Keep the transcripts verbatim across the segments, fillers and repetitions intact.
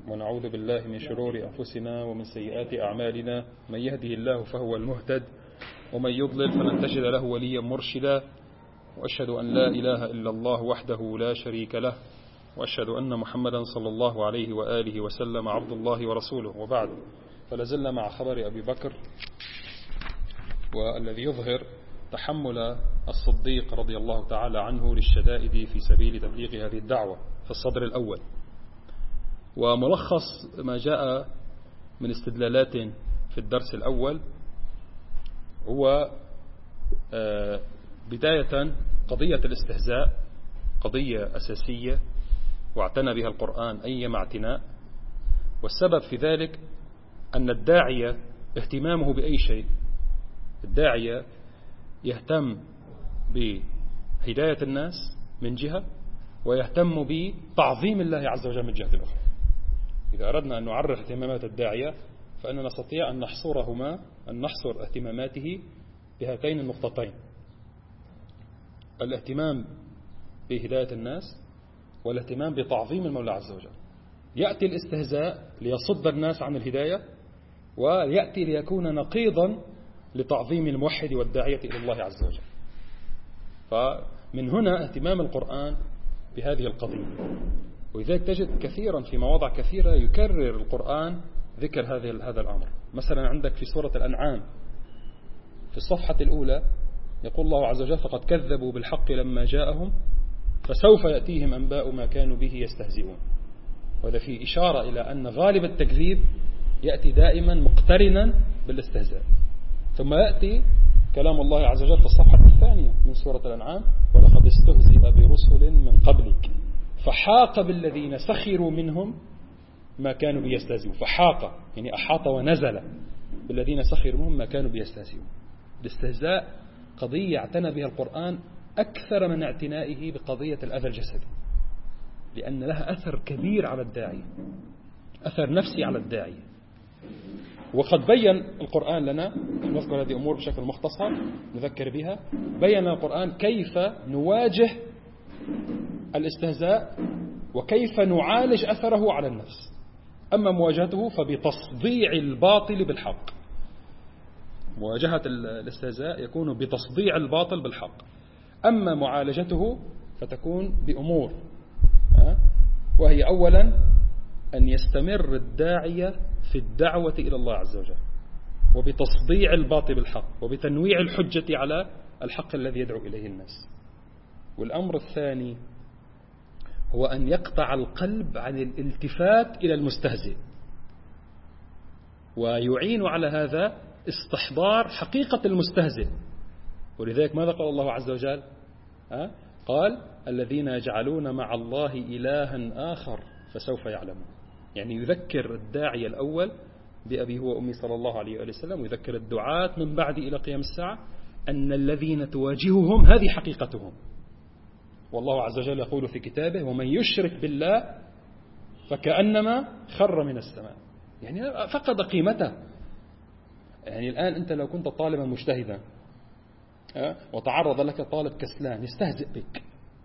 ونعوذ بالله من شرور أنفسنا ومن سيئات أعمالنا، من يهده الله فهو المهتد ومن يضلل فلن تجد له وليا مرشدا. وأشهد أن لا إله إلا الله وحده لا شريك له، وأشهد أن محمدا صلى الله عليه وآله وسلم عبد الله ورسوله. وبعد، فلازلنا مع خبر أبي بكر، والذي يظهر تحمل الصديق رضي الله تعالى عنه للشدائد في سبيل تبليغ هذه الدعوة في الصدر الأول. وملخص ما جاء من استدلالات في الدرس الأول هو بداية قضية الاستهزاء، قضية أساسية واعتنى بها القرآن أيما اعتناء، والسبب في ذلك أن الداعية اهتمامه بأي شيء، الداعية يهتم بهداية الناس من جهة، ويهتم بتعظيم الله عز وجل من جهة أخرى. إذا أردنا أن نعرف اهتمامات الداعية فإننا نستطيع أن نحصرهما أن نحصر اهتماماته بهاتين النقطتين: الاهتمام بهداية الناس، والاهتمام بتعظيم المولى عز وجل. يأتي الاستهزاء ليصد الناس عن الهداية، ويأتي ليكون نقيضا لتعظيم الموحد والداعية إلى الله عز وجل. فمن هنا اهتمام القرآن بهذه القضية، ولذلك تجد كثيرا في مواضع كثيرة يكرر القرآن ذكر هذا هذا الأمر. مثلا عندك في سورة الأنعام في الصفحة الأولى يقول الله عز وجل: فقد كذبوا بالحق لما جاءهم فسوف يأتيهم أنباء ما كانوا به يستهزئون. وهذا في إشارة إلى أن غالب التكذيب يأتي دائما مقترنا بالاستهزاء. ثم يأتي كلام الله عز وجل في الصفحة الثانية من سورة الأنعام: ولقد استهزئ برسل من قبلك فحاق بالذين سخروا منهم ما كانوا بيستهزئون. فحاق يعني أحاط ونزل بالذين سخروا منهم ما كانوا بيستهزئون. الاستهزاء قضية اعتنى بها القرآن أكثر من اعتنائه بقضية الأذى الجسدي، لأن لها أثر كبير على الداعية، أثر نفسي على الداعية. وقد بين القرآن لنا، نذكر هذه الأمور بشكل مختصر نذكر بها، بين القرآن كيف نواجه الاستهزاء وكيف نعالج أثره على النفس. أما مواجهته فبتصديع الباطل بالحق، مواجهة الاستهزاء يكون بتصديع الباطل بالحق. أما معالجته فتكون بأمور، وهي أولا أن يستمر الداعية في الدعوة إلى الله عز وجل، وبتصديع الباطل بالحق، وبتنويع الحجة على الحق الذي يدعو إليه الناس. والأمر الثاني هو أن يقطع القلب عن الالتفات إلى المستهزئ، ويعين على هذا استحضار حقيقة المستهزئ. ولذلك ماذا قال الله عز وجل؟ أه؟ قال: الذين يجعلون مع الله إلها آخر فسوف يعلمون. يعني يذكر الداعية الأول بأبي هو أمي صلى الله عليه وآله وسلم، ويذكر الدعاة من بعد إلى قيام الساعة أن الذين تواجههم هذه حقيقتهم. والله عز وجل يقول في كتابه: ومن يشرك بالله فكأنما خر من السماء. يعني فقد قيمته. يعني الآن أنت لو كنت طالبا مجتهدا وتعرض لك طالب كسلان يستهزئ بك،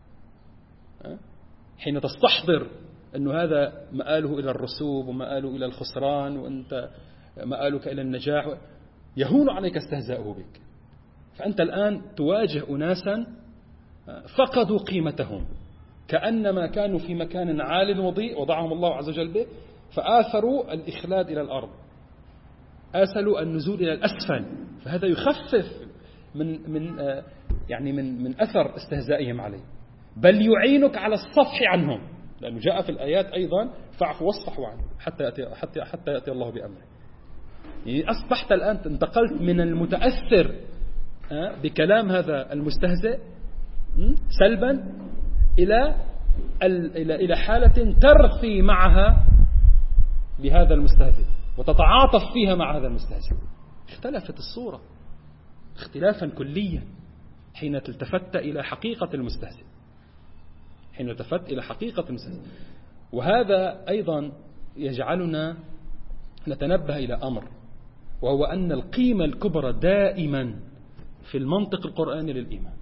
حين تستحضر أنه هذا مآله إلى الرسوب ومآله إلى الخسران وأنت مآلك إلى النجاح، يهون عليك استهزاؤه بك. فأنت الآن تواجه أناسا فقدوا قيمتهم، كأنما كانوا في مكان عال وضيء وضعهم الله عز وجل به، فآثروا الإخلاد إلى الأرض، آثروا النزول إلى الأسفل. فهذا يخفف من من يعني من من أثر استهزائهم عليه، بل يعينك على الصفح عنهم، لأنه جاء في الآيات أيضا: فاعفوا واصفحوا عنهم حتى يأتي حتى حتى يأتي الله بأمره. يعني أصبحت الآن انتقلت من المتأثر بكلام هذا المستهزئ سلبا إلى إلى إلى حالة ترقي معها بهذا المستهزئ وتتعاطف فيها مع هذا المستهزئ. اختلفت الصورة اختلافا كليا حين التفت إلى حقيقة المستهزئ، حين التفت إلى حقيقة المستهزئ. وهذا أيضا يجعلنا نتنبه إلى أمر، وهو أن القيمة الكبرى دائما في المنطق القرآني للإيمان.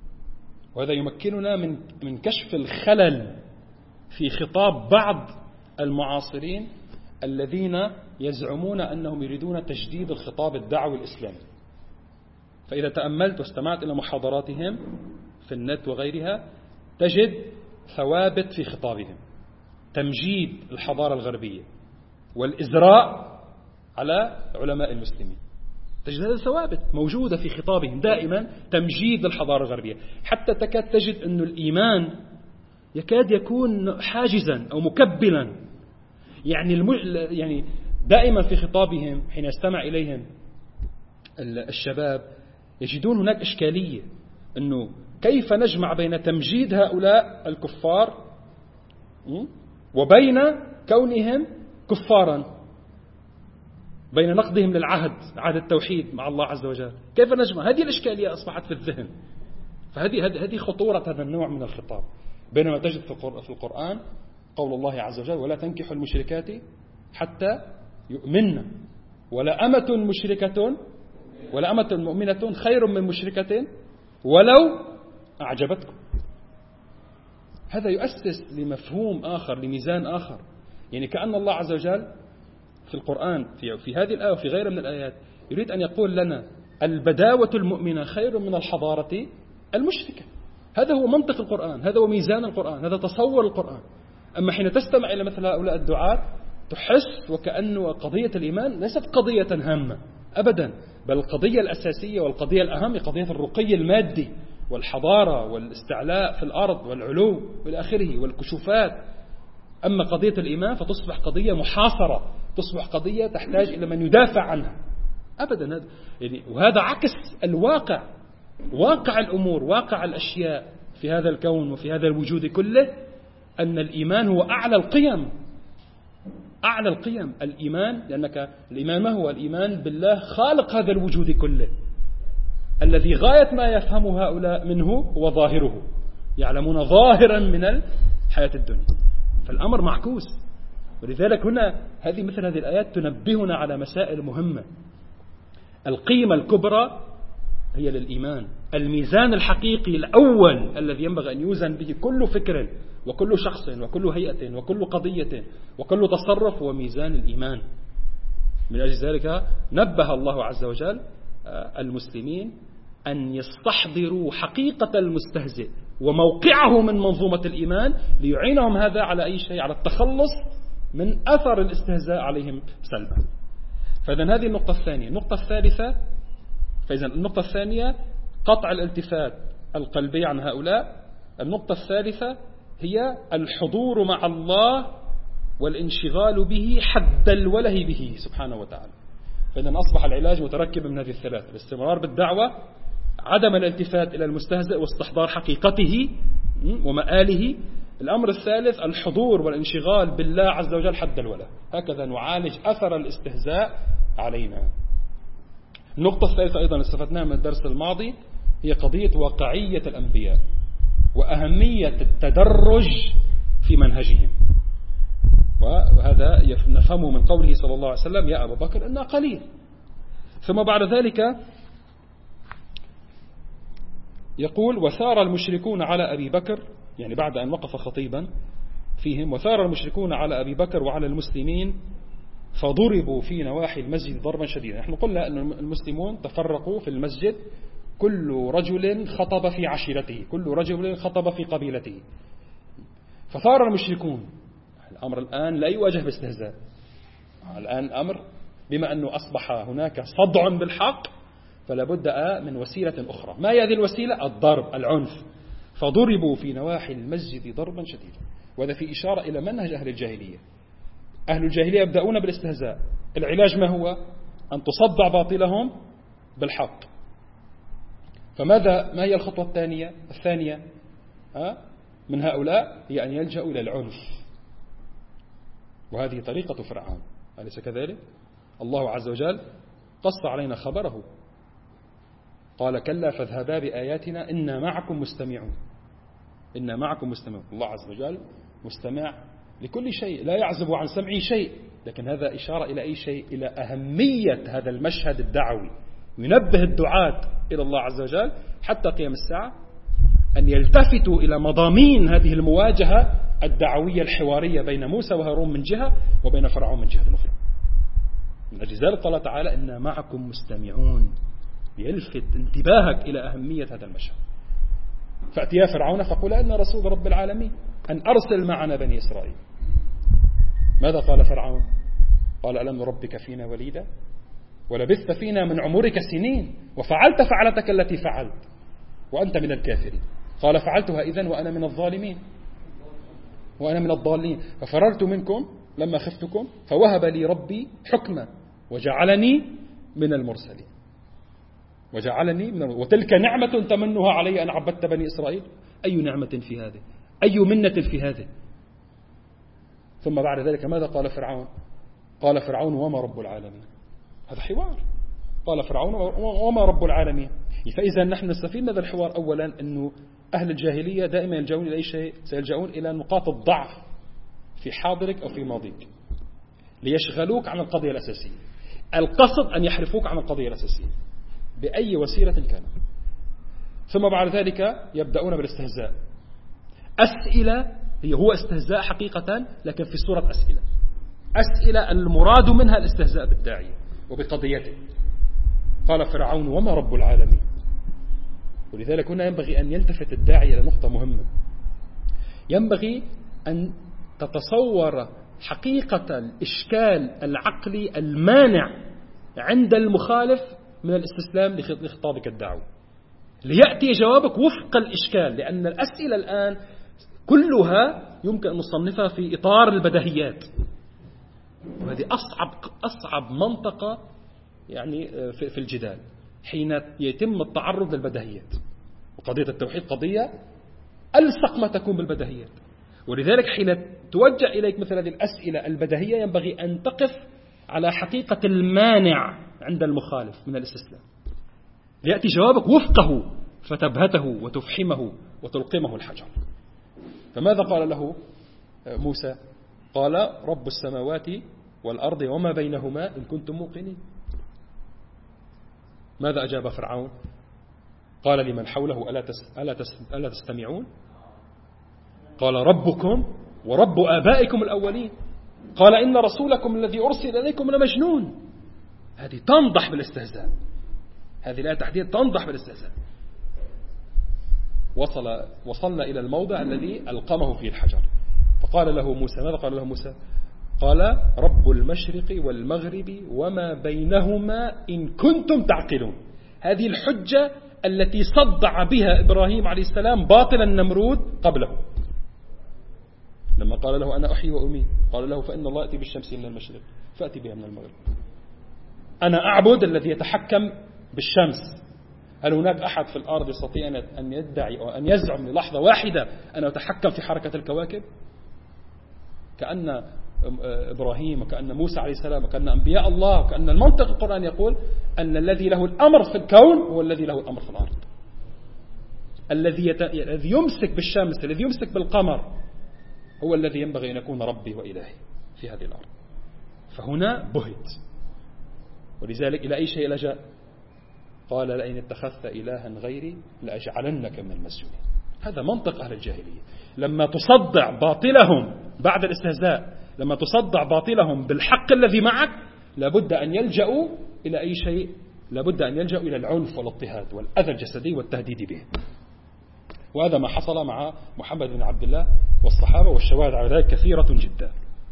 وهذا يمكننا من من كشف الخلل في خطاب بعض المعاصرين الذين يزعمون أنهم يريدون تجديد الخطاب الدعوي الإسلامي. فإذا تأملت واستمعت إلى محاضراتهم في النت وغيرها تجد ثوابت في خطابهم: تمجيد الحضارة الغربية والإزراء على علماء المسلمين. تجد هذه الثوابت موجودة في خطابهم دائما، تمجيد الحضارة الغربية. حتى تكاد تجد أن الإيمان يكاد يكون حاجزا أو مكبلا. يعني, الم... يعني دائما في خطابهم حين يستمع إليهم الشباب يجدون هناك إشكالية، أنه كيف نجمع بين تمجيد هؤلاء الكفار وبين كونهم كفارا، بين نقضهم للعهد، عهد التوحيد مع الله عز وجل. كيف نجمع؟ هذه الإشكالية أصبحت في الذهن. فهذه هذه خطورة هذا النوع من الخطاب. بينما تجد في القرآن قول الله عز وجل: ولا تنكحوا المشركات حتى يؤمنن ولا أمة مشركة ولا أمة مؤمنة خير من مشركة ولو أعجبتكم. هذا يؤسس لمفهوم آخر، لميزان آخر. يعني كأن الله عز وجل في القرآن في, في هذه الآية وفي غيرها من الآيات يريد أن يقول لنا البداوة المؤمنة خير من الحضارة المشركة. هذا هو منطق القرآن، هذا هو ميزان القرآن، هذا تصور القرآن. أما حين تستمع إلى مثل هؤلاء الدعاة تحس وكأنه قضية الإيمان ليست قضية هامة أبدا، بل القضية الأساسية والقضية الأهم قضية الرقي المادي والحضارة والاستعلاء في الأرض والعلو إلى آخره والكشوفات. أما قضية الإيمان فتصبح قضية محاصرة، تصبح قضية تحتاج إلى من يدافع عنها أبدا. يعني وهذا عكس الواقع، واقع الأمور، واقع الأشياء في هذا الكون وفي هذا الوجود كله، أن الإيمان هو أعلى القيم، أعلى القيم الإيمان. لأنك الإيمان ما هو؟ الإيمان بالله خالق هذا الوجود كله، الذي غاية ما يفهم هؤلاء منه هو ظاهره، يعلمون ظاهرا من الحياة الدنيا. فالأمر معكوس. ولذلك هنا هذه مثل هذه الآيات تنبهنا على مسائل مهمة. القيمة الكبرى هي للإيمان، الميزان الحقيقي الأول الذي ينبغي أن يوزن به كل فكر وكل شخص وكل هيئة وكل قضية وكل تصرف هو ميزان الإيمان. من أجل ذلك نبه الله عز وجل المسلمين أن يستحضروا حقيقة المستهزئ وموقعه من منظومة الإيمان ليعينهم هذا على أي شيء، على التخلص من أثر الاستهزاء عليهم سلبا. فإذن هذه النقطة الثانية. النقطة الثالثة، فإذن النقطة الثانية قطع الالتفات القلبي عن هؤلاء. النقطة الثالثة هي الحضور مع الله والانشغال به حد الوله به سبحانه وتعالى. فإذن أصبح العلاج متركب من هذه الثلاث: الاستمرار بالدعوة، عدم الالتفات إلى المستهزئ واستحضار حقيقته ومآله. الأمر الثالث الحضور والانشغال بالله عز وجل حد الوله. هكذا نعالج أثر الاستهزاء علينا. النقطة الثالثة أيضا استفدناها من الدرس الماضي هي قضية واقعية الأنبياء وأهمية التدرج في منهجهم. وهذا نفهمه من قوله صلى الله عليه وسلم: يا أبا بكر إنها قليل. ثم بعد ذلك يقول: وثار المشركون على أبي بكر، يعني بعد أن وقف خطيبا فيهم: وثار المشركون على أبي بكر وعلى المسلمين فضربوا في نواحي المسجد ضربا شديدا. نحن قلنا أن المسلمون تفرقوا في المسجد، كل رجل خطب في عشيرته، كل رجل خطب في قبيلته. فثار المشركون. الأمر الآن لا يواجه باستهزاء، الآن الأمر بما أنه أصبح هناك صدع بالحق فلا بد من وسيلة أخرى. ما هي هذه الوسيلة؟ الضرب، العنف. فضربوا في نواحي المسجد ضربا شديدا. وهذا في إشارة إلى منهج أهل الجاهلية. أهل الجاهلية يبدأون بالاستهزاء. العلاج ما هو؟ أن تصدع باطلهم بالحق. فماذا ما هي الخطوة الثانية الثانية من هؤلاء؟ هي أن يلجأوا إلى العنف. وهذه طريقة فرعون، أليس كذلك؟ الله عز وجل قص علينا خبره، قال: كلا فاذهبا بآياتنا إنا معكم مستمعون. إنا معكم مستمعون. الله عز وجل مستمع لكل شيء، لا يعزب عن سمعه شيء. لكن هذا إشارة إلى أي شيء؟ إلى أهمية هذا المشهد الدعوي، ينبه الدعاة إلى الله عز وجل حتى قيام الساعة أن يلتفتوا إلى مضامين هذه المواجهة الدعوية الحوارية بين موسى وهارون من جهة وبين فرعون من جهة أخرى. من أجل ذلك قال تعالى إنا معكم مستمعون، يلفت انتباهك إلى أهمية هذا المشهد. فأتيا فرعون فقل أن رسول رب العالمين أن أرسل معنا بني إسرائيل. ماذا قال فرعون؟ قال ألم نربك فينا وليدا ولبثت فينا من عمرك سنين وفعلت فعلتك التي فعلت وأنت من الكافرين. قال فعلتها إذن وأنا من الظالمين وأنا من الضالين ففررت منكم لما خفتكم فوهب لي ربي حكما وجعلني من المرسلين وجعلني من المرسلين. وتلك نعمة تمنها علي أن عبدت بني إسرائيل. أي نعمة في هذه؟ أي منة في هذه؟ ثم بعد ذلك ماذا قال فرعون؟ قال فرعون وما رب العالمين. هذا حوار. قال فرعون وما رب العالمين. فإذا نحن نستفيد من هذا الحوار أولا أنه أهل الجاهلية دائما يلجؤون إلى أي شيء؟ سيلجؤون إلى نقاط الضعف في حاضرك أو في ماضيك ليشغلوك عن القضية الأساسية. القصد أن يحرفوك عن القضية الأساسية بأي وسيلة كانت. ثم بعد ذلك يبدأون بالاستهزاء. أسئلة هي هو استهزاء حقيقة لكن في صورة أسئلة. أسئلة المراد منها الاستهزاء بالداعية وبقضيته. قال فرعون وما رب العالمين. ولذلك هنا ينبغي أن يلتفت الداعية إلى نقطة مهمة. ينبغي أن تتصور حقيقة الإشكال العقلي المانع عند المخالف من الاستسلام لخطابك الدعوي ليأتي جوابك وفق الإشكال. لأن الأسئلة الآن كلها يمكن أن نصنفها في إطار البديهيات، وهذه أصعب أصعب منطقة يعني في الجدال حين يتم التعرض للبديهيات. وقضية التوحيد قضية ألصق ما تكون بالبديهيات. ولذلك حين توجه إليك مثل هذه الأسئلة البديهية ينبغي أن تقف على حقيقة المانع عند المخالف من الاستسلام ليأتي جوابك وفقه فتبهته وتفحمه وتلقمه الحجر. فماذا قال له موسى؟ قال رب السماوات والأرض وما بينهما إن كنتم موقنين. ماذا أجاب فرعون؟ قال لمن حوله ألا, تس ألا, تس ألا تستمعون؟ قال ربكم ورب آبائكم الأولين. قال إن رسولكم الذي أرسل إليكم لمجنون. هذه تنضح بالاستهزاء. هذه الآية تحديدا تنضح بالاستهزاء. وصل وصلنا إلى الموضع الذي ألقمه فيه الحجر. فقال له موسى ماذا قال له موسى؟ قال رب المشرق والمغرب وما بينهما إن كنتم تعقلون. هذه الحجة التي صدع بها إبراهيم عليه السلام باطل النمرود قبله لما قال له أنا أحيي وأميت. قال له فإن الله يأتي بالشمس من المشرق فأتي بها من المغرب. أنا أعبد الذي يتحكم بالشمس. هل هناك أحد في الأرض يستطيع أن يدعي أو أن يزعم للحظة واحدة أن يتحكم في حركة الكواكب؟ كأن إبراهيم وكأن موسى عليه السلام وكأن أنبياء الله وكأن المنطق القرآن يقول أن الذي له الأمر في الكون هو الذي له الأمر في الأرض. الذي يت... الذي يمسك بالشمس الذي يمسك بالقمر هو الذي ينبغي أن يكون ربي وإلهي في هذه الأرض. فهنا بهت. ولذلك إلى أي شيء لجأ؟ قال لئن اتخذت إلها غيري لأجعلنك من المسجونين. هذا منطق أهل الجاهلية. لما تصدع باطلهم بعد الاستهزاء، لما تصدع باطلهم بالحق الذي معك، لابد أن يلجأوا إلى أي شيء؟ لابد أن يلجأوا إلى العنف والاضطهاد والأذى الجسدي والتهديد به. وهذا ما حصل مع محمد بن عبد الله والصحابة، والشواهد على ذلك كثيرة جدا.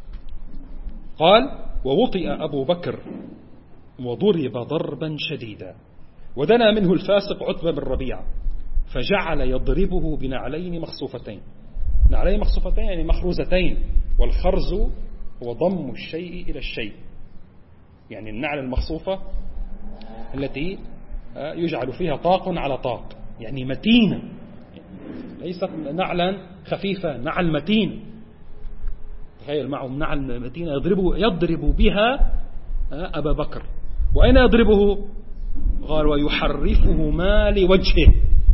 قال ووطئ أبو بكر وضرب ضربا شديدا ودنا منه الفاسق عتبة بن ربيعة فجعل يضربه بنعلين مخصوفتين. نعلين مخصوفتين يعني مخروزتين، والخرز هو ضم الشيء إلى الشيء، يعني النعل المخصوفة التي يجعل فيها طاق على طاق، يعني متينة، ليست نعلا خفيفة، نعل متين. تخيل معهم نعل متينة يضرب, يضرب بها أبا بكر. وأين يضربه؟ قال ويحرفهما لوجهه،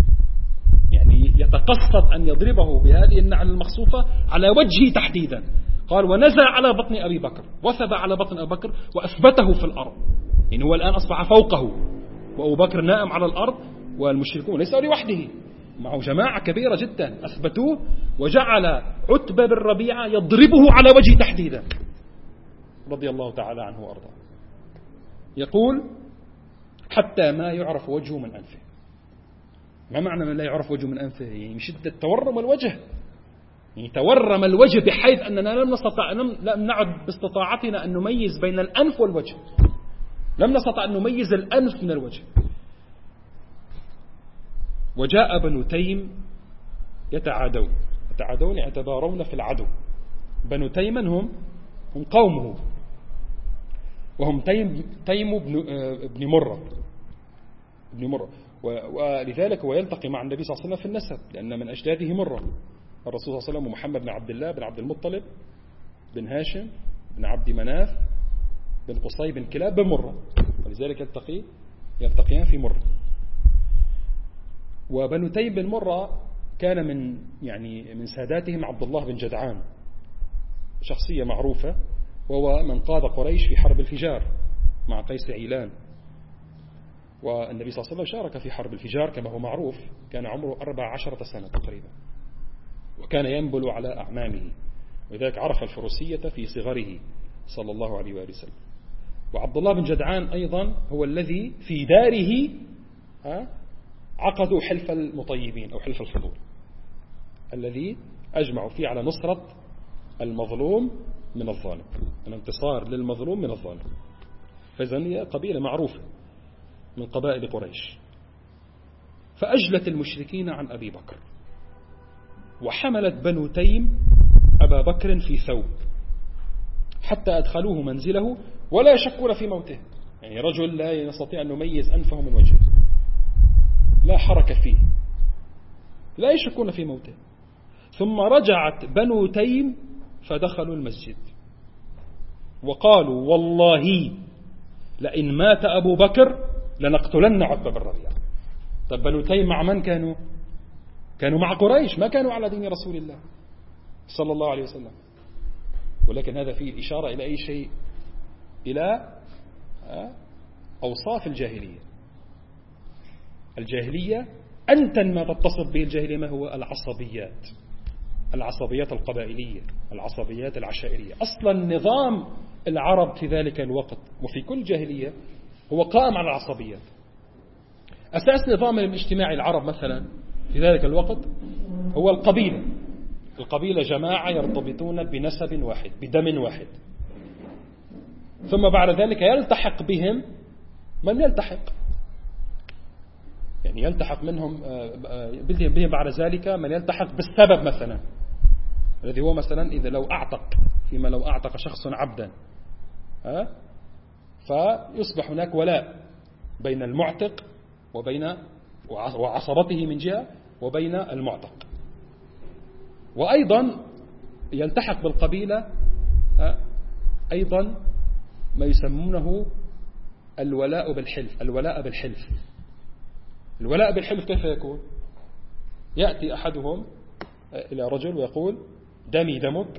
يعني يتقصد أن يضربه بهذه النعل المخصوفة على وجهه تحديدا. قال ونزع على بطن أبي بكر، وثب على بطن أبي بكر وأثبته في الأرض، يعني هو الآن أصبح فوقه وأبو بكر نائم على الأرض والمشركون ليس لوحده، معه جماعة كبيرة جدا أثبتوه، وجعل عتبة بن ربيعة يضربه على وجه تحديدا رضي الله تعالى عنه وأرضاه. يقول حتى ما يعرف وجهه من أنفه. ما معنى من لا يعرف وجهه من أنفه؟ يعني شدة تورم الوجه، يعني تورم الوجه بحيث أننا لم نستطع لم نعد باستطاعتنا أن نميز بين الأنف والوجه، لم نستطع أن نميز الأنف من الوجه. وجاء بنو تيم يتعادون، يتعادون يتبارون في العدو. بنو تيم هم هم قومه، وهم تيم تيم بن ابن مرة ابن مرة ولذلك هو يلتقي مع النبي صلى الله عليه وسلم في النسب، لأن من أجداده مرة الرسول صلى الله عليه وسلم ومحمد بن عبد الله بن عبد المطلب بن هاشم بن عبد مناف بن قصي بن كلاب بن مرة، ولذلك يلتقي يلتقيان في مرة. وبنو تيم بن مرة كان من يعني من ساداتهم عبد الله بن جدعان، شخصية معروفة، وهو من قاد قريش في حرب الفجار مع قيس عيلان. والنبي صلى الله عليه وسلم شارك في حرب الفجار كما هو معروف، كان عمره أربع عشرة سنة تقريبا، وكان ينبل على أعمامه، ولذلك عرف الفروسية في صغره صلى الله عليه وآله وسلم. وعبد الله بن جدعان أيضا هو الذي في داره عقدوا حلف المطيبين أو حلف الفضول، الذي أجمعوا فيه على نصرة المظلوم من الظالم، الانتصار للمظلوم من الظالم. فإذن هي قبيلة معروفة من قبائل قريش. فأجلت المشركين عن أبي بكر، وحملت بنو تيم أبا بكر في ثوب حتى أدخلوه منزله ولا يشكون في موته، يعني رجل لا يستطيع أن يميز أنفه من وجهه، لا حركة فيه، لا يشكون في موته. ثم رجعت بنو تيم فدخلوا المسجد وقالوا والله لئن مات أبو بكر لنقتلن عتبة بن ربيعة. طب بنو تيم مع من كانوا؟ كانوا مع قريش، ما كانوا على دين رسول الله صلى الله عليه وسلم. ولكن هذا فيه الإشارة إلى أي شيء؟ إلى أوصاف الجاهلية. الجاهلية أنتن ما تتصف به الجاهلية ما هو؟ العصبيات، العصبيات القبائلية، العصبيات العشائرية. أصلا نظام العرب في ذلك الوقت وفي كل جاهلية هو قائم على العصبيات. أساس نظام الاجتماعي العرب مثلا في ذلك الوقت هو القبيلة. القبيلة جماعة يرتبطون بنسب واحد بدم واحد، ثم بعد ذلك يلتحق بهم من يلتحق، يعني يلتحق منهم بهم بعد ذلك من يلتحق بالسبب مثلا، الذي هو مثلا إذا لو أعتق فيما لو أعتق شخص عبدا فيصبح هناك ولاء بين المعتق وبين وعصبته من جهة وبين المعتق. وأيضا يلتحق بالقبيلة أيضا ما يسمونه الولاء بالحلف. الولاء بالحلف الولاء بالحلف كيف يكون؟ يأتي أحدهم إلى رجل ويقول دمي دمك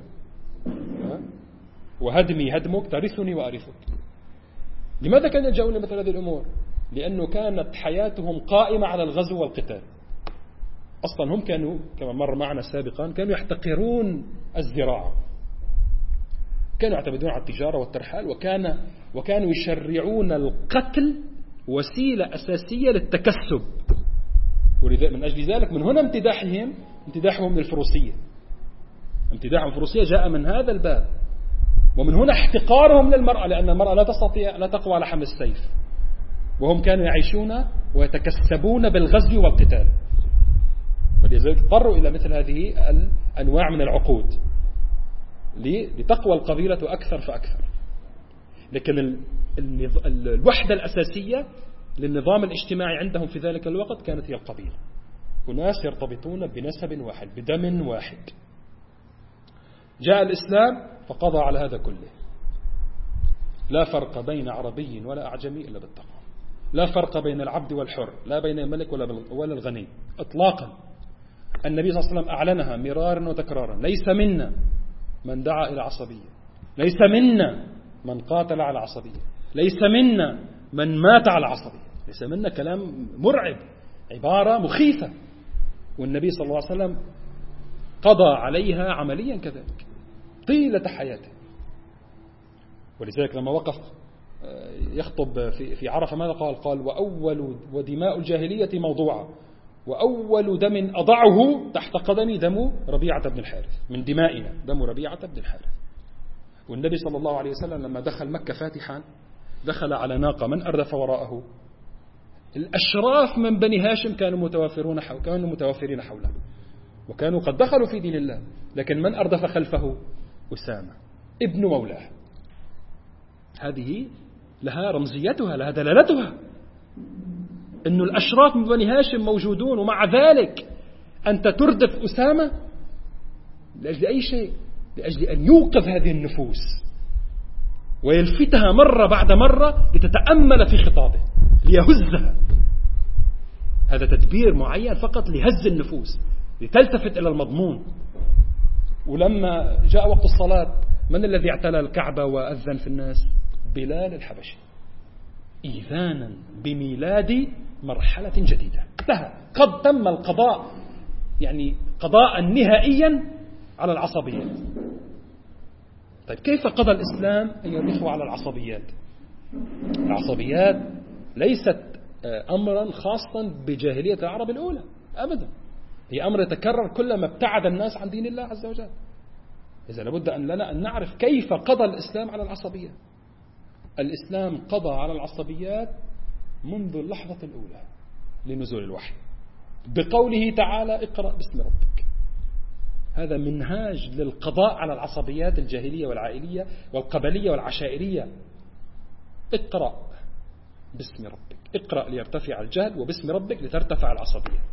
وهدمي هدمك ترثني وأرثك. لماذا كانوا يلجؤون مثل هذه الأمور؟ لأنه كانت حياتهم قائمة على الغزو والقتال. أصلا هم كانوا كما مر معنا سابقا كانوا يحتقرون الزراعة، كانوا يعتمدون على التجارة والترحال، وكان وكانوا يشرعون القتل وسيلة أساسية للتكسب. من أجل ذلك من هنا امتداحهم امتداحهم للفروسية، امتداحهم الفروسية جاء من هذا الباب. ومن هنا احتقارهم للمرأة، لأن المرأة لا تستطيع لا تقوى على حمل السيف، وهم كانوا يعيشون ويتكسبون بالغزو والقتال، ولذلك اضطروا إلى مثل هذه الأنواع من العقود لتقوى القبيلة أكثر فأكثر. لكن الوحدة الأساسية للنظام الاجتماعي عندهم في ذلك الوقت كانت هي القبيلة، وناس يرتبطون بنسب واحد بدم واحد. جاء الإسلام فقضى على هذا كله، لا فرق بين عربي ولا أعجمي إلا بالتقوى، لا فرق بين العبد والحر، لا بين الملك ولا الغني إطلاقا. النبي صلى الله عليه وسلم أعلنها مرارا وتكرارا: ليس منا من دعا إلى عصبية، ليس منا من قاتل على عصبية، ليس منا من مات على عصبية. ليس منا كلام مرعب، عبارة مخيفة. والنبي صلى الله عليه وسلم قضى عليها عمليا كذلك طيلة حياته. ولذلك لما وقف يخطب في في عرفة ماذا قال؟ قال: وأول ودماء الجاهلية موضوعة، وأول دم أضعه تحت قدمي دم ربيعة بن الحارث، من دمائنا دم ربيعة بن الحارث. والنبي صلى الله عليه وسلم لما دخل مكة فاتحا دخل على ناقة، من أردف وراءه؟ الأشراف من بني هاشم كانوا متوافرون حول كانوا متوافرين حوله، وكانوا قد دخلوا في دين الله، لكن من أردف خلفه؟ أسامة ابن مولاه. هذه لها رمزيتها، لها دلالتها، أن الأشراف من بني هاشم موجودون، ومع ذلك أنت تردف أسامة لأجل أي شيء؟ لأجل أن يوقظ هذه النفوس ويلفتها مرة بعد مرة لتتأمل في خطابه ليهزها. هذا تدبير معين فقط لهز النفوس لتلتفت إلى المضمون. ولما جاء وقت الصلاة من الذي اعتلى الكعبة وأذن في الناس؟ بلال الحبشي، إيذانا بميلاد مرحلة جديدة. انتهى، قد تم القضاء، يعني قضاء نهائيا على العصبيات. طيب كيف قضى الإسلام أيها الإخوة على العصبيات؟ العصبيات ليست أمرا خاصا بجاهلية العرب الأولى أبدا، هي أمر يتكرر كلما ابتعد الناس عن دين الله عز وجل. إذا لابد أن لنا أن نعرف كيف قضى الإسلام على العصبيات. الإسلام قضى على العصبيات منذ اللحظة الأولى لنزول الوحي بقوله تعالى: اقرأ باسم ربك. هذا منهاج للقضاء على العصبيات الجاهلية والعائلية والقبلية والعشائرية. اقرأ باسم ربك، اقرأ ليرتفع الجهل، وباسم ربك لترتفع العصبيات.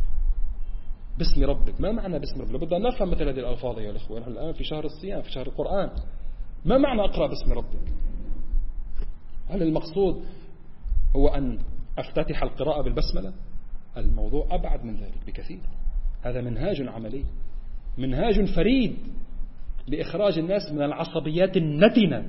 باسم ربك، ما معنى باسم ربك؟ لابد أن نفهم مثل هذه الألفاظ يا الأخوة. نحن الآن في شهر الصيام، في شهر القرآن. ما معنى اقرأ باسم ربك؟ هل المقصود هو أن أفتتح القراءة بالبسملة؟ الموضوع أبعد من ذلك بكثير. هذا منهاج عملي، منهاج فريد لإخراج الناس من العصبيات النتنة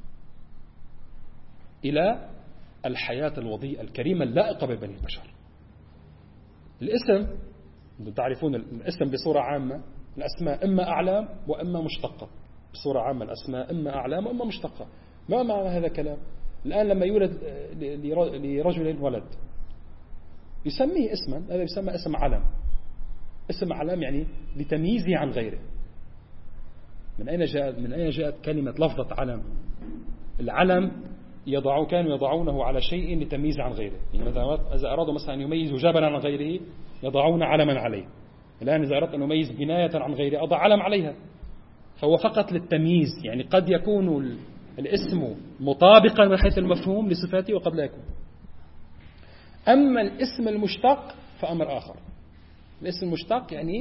إلى الحياة الوضيئة الكريمة اللائقة ببني البشر. الاسم، تعرفون الاسم بصورة عامة، الأسماء إما أعلام وإما مشتقة. بصورة عامة الأسماء إما أعلام وإما مشتقة. ما معنى هذا الكلام؟ الآن لما يولد لرجل ولد يسميه اسما، هذا يسمى اسم علم. اسم علم يعني لتمييزه عن غيره. من أين جاءت من أين جاءت كلمة لفظة علم؟ العلم يضعوا كانوا يضعونه على شيء لتمييز عن غيره. يعني مثلا إذا أرادوا مثلا أن يميزوا جبلا عن غيره يضعون علما عليه. الآن إذا أردت أن يميز بناية عن غيره أضع علم عليها. فهو فقط للتمييز، يعني قد يكون الاسم مطابقا من حيث المفهوم لصفاته وقد لا يكون. أما الاسم المشتق فأمر آخر. الاسم المشتق يعني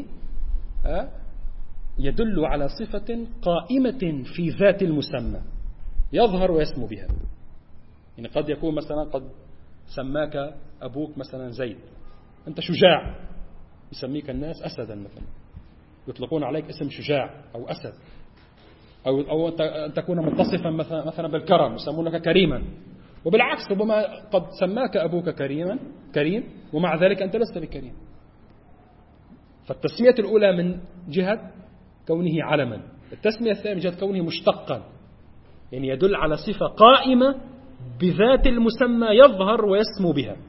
يدل على صفة قائمة في ذات المسمى يظهر ويسمو بها. يعني قد يكون مثلا قد سماك أبوك مثلا زيد، أنت شجاع، يسميك الناس أسدا مثلا، يطلقون عليك اسم شجاع أو أسد، أو, أو أن تكون متصفا مثلا, مثلا بالكرم، يسمونك كريما. وبالعكس ربما قد سماك أبوك كريما كريم ومع ذلك أنت لست بكريم. فالتسمية الأولى من جهة كونه علما، التسمية الثانية من جهة كونه مشتقا، يعني يدل على صفة قائمة بذات المسمى يظهر ويسمو بها.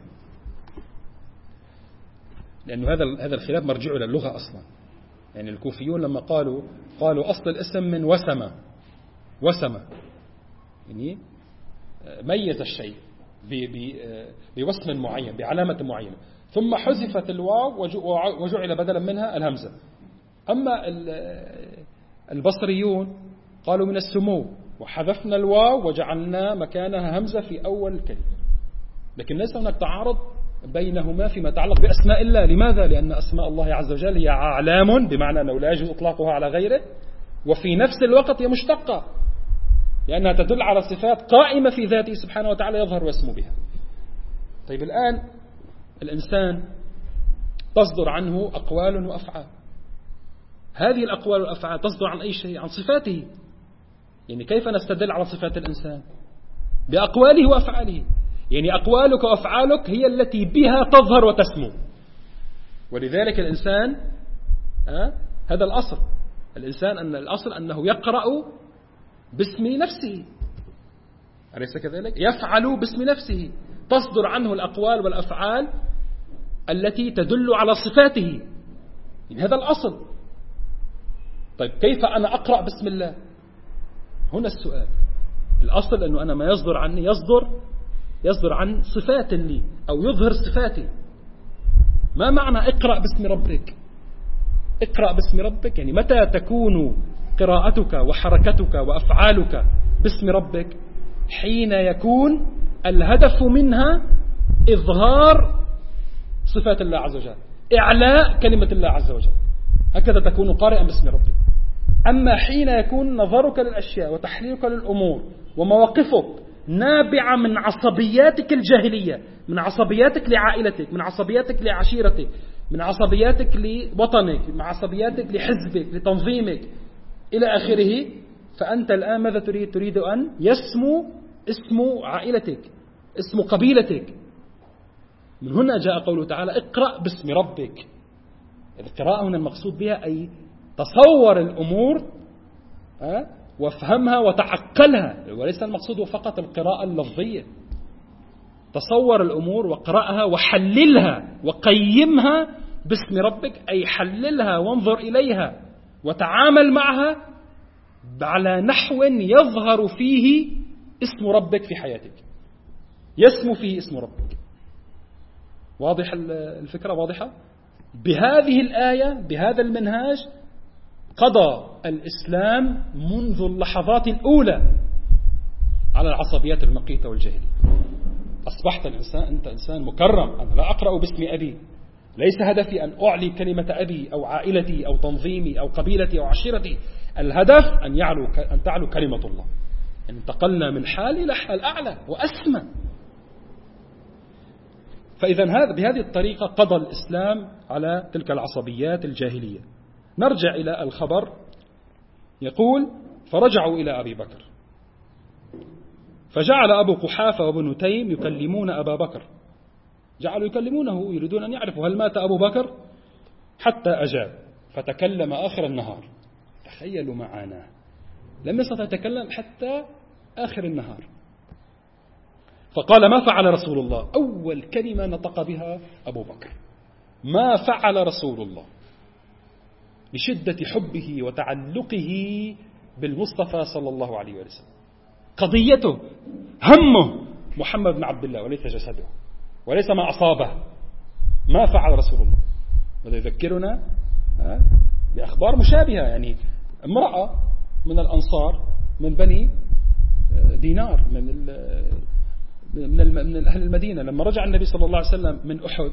لأنه هذا هذا الخلاف مرجعه إلى اللغة أصلا. يعني الكوفيون لما قالوا قالوا أصل الاسم من وسمة، وسمة يعني ميز الشيء بوسم معين بعلامة معينة، ثم حذفت الواو وجعل بدلا منها الهمزة. أما البصريون قالوا من السمو وحذفنا الواو وجعلنا مكانها همزة في أول الكلمة. لكن ليس هناك تعارض بينهما فيما يتعلق بأسماء الله. لماذا؟ لأن أسماء الله عز وجل هي أعلام بمعنى أنه لا يجوز إطلاقها على غيره، وفي نفس الوقت هي مشتقة لأنها تدل على صفات قائمة في ذاته سبحانه وتعالى يظهر ويسمو بها. طيب الآن الإنسان تصدر عنه أقوال وأفعال. هذه الأقوال والأفعال تصدر عن أي شيء؟ عن صفاته. يعني كيف نستدل على صفات الإنسان؟ بأقواله وأفعاله. يعني أقوالك وأفعالك هي التي بها تظهر وتسمو. ولذلك الإنسان أه؟ هذا الأصل، الإنسان أن الأصل أنه يقرأ باسم نفسه، أليس كذلك؟ يفعل باسم نفسه، تصدر عنه الأقوال والأفعال التي تدل على صفاته، يعني هذا الأصل. طيب كيف أنا أقرأ باسم الله؟ هنا السؤال. الأصل أنه أنا ما يصدر عني يصدر يصدر عن صفات لي أو يظهر صفاتي. ما معنى اقرأ باسم ربك؟ اقرأ باسم ربك يعني متى تكون قراءتك وحركتك وأفعالك باسم ربك؟ حين يكون الهدف منها إظهار صفات الله عز وجل، إعلاء كلمة الله عز وجل، هكذا تكون قارئا باسم ربك. أما حين يكون نظرك للأشياء وتحليلك للأمور ومواقفك نابعة من عصبياتك الجاهلية، من عصبياتك لعائلتك، من عصبياتك لعشيرتك، من عصبياتك لوطنك، من عصبياتك لحزبك لتنظيمك إلى آخره، فأنت الآن ماذا تريد؟ تريد أن يسمو اسم عائلتك، اسم قبيلتك. من هنا جاء قوله تعالى اقرأ باسم ربك. القراءة هنا المقصود بها أي تصور الأمور وافهمها وتعقلها، وليس المقصود فقط القراءة اللفظية. تصور الأمور وقرأها وحللها وقيمها باسم ربك، أي حللها وانظر إليها وتعامل معها على نحو يظهر فيه اسم ربك في حياتك، يسمو فيه اسم ربك. واضح الفكرة؟ واضحة؟ بهذه الآية بهذا المنهاج قضى الإسلام منذ اللحظات الأولى على العصبيات المقيتة والجاهلية. أصبحت الإنسان أنت إنسان مكرم. أنا لا أقرأ باسم أبي، ليس هدفي أن أعلي كلمة أبي أو عائلتي أو تنظيمي أو قبيلتي أو عشيرتي، الهدف أن يعلو أن تعلو كلمة الله. انتقلنا من حال إلى حال أعلى وأسمى. فإذا هذا بهذه الطريقة قضى الإسلام على تلك العصبيات الجاهلية. نرجع إلى الخبر. يقول فرجعوا إلى أبي بكر فجعل أبو قحافة وابن تيم يكلمون أبا بكر، جعلوا يكلمونه يريدون أن يعرفوا هل مات أبو بكر، حتى أجاب فتكلم آخر النهار. تخيلوا معنا، لم يستطع يتكلم حتى آخر النهار. فقال ما فعل رسول الله؟ أول كلمة نطق بها أبو بكر ما فعل رسول الله، لشدة حبه وتعلقه بالمصطفى صلى الله عليه وسلم. قضيته همه محمد بن عبد الله وليس جسده وليس ما أصابه. ما فعل رسول الله. وهذا يذكرنا بأخبار مشابهة. يعني امرأة من الأنصار من بني دينار من من من أهل المدينة، لما رجع النبي صلى الله عليه وسلم من أحد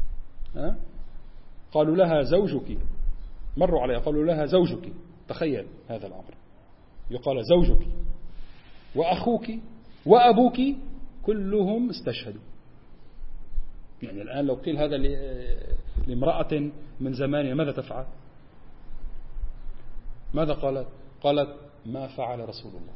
قالوا لها زوجك، مروا عليها قالوا لها زوجك. تخيل هذا الأمر، يقال زوجك وأخوك وأبوك كلهم استشهدوا. يعني الآن لو قيل هذا لامرأة من زمان ماذا تفعل؟ ماذا قالت؟ قالت ما فعل رسول الله.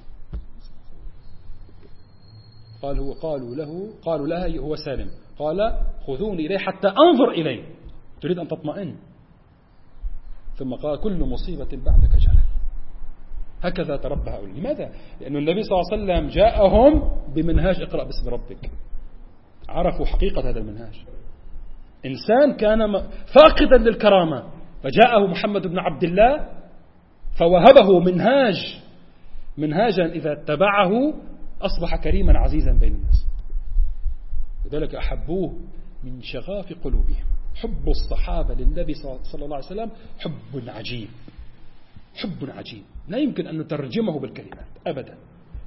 قال هو قالوا له قالوا لها هو سالم. قال خذوني إليه حتى أنظر إليه. تريد أن تطمئن. ثم قال كل مصيبة بعدك جلل. هكذا تربى هؤلاء. لماذا؟ لأن النبي صلى الله عليه وسلم جاءهم بمنهاج اقرأ باسم ربك. عرفوا حقيقة هذا المنهاج. إنسان كان فاقدا للكرامة فجاءه محمد بن عبد الله فوهبه منهاج منهاجا إذا اتبعه أصبح كريما عزيزا بين الناس. لذلك أحبوه من شغاف قلوبهم. حب الصحابة للنبي صلى الله عليه وسلم حب عجيب، حب عجيب لا يمكن أن نترجمه بالكلمات أبدا،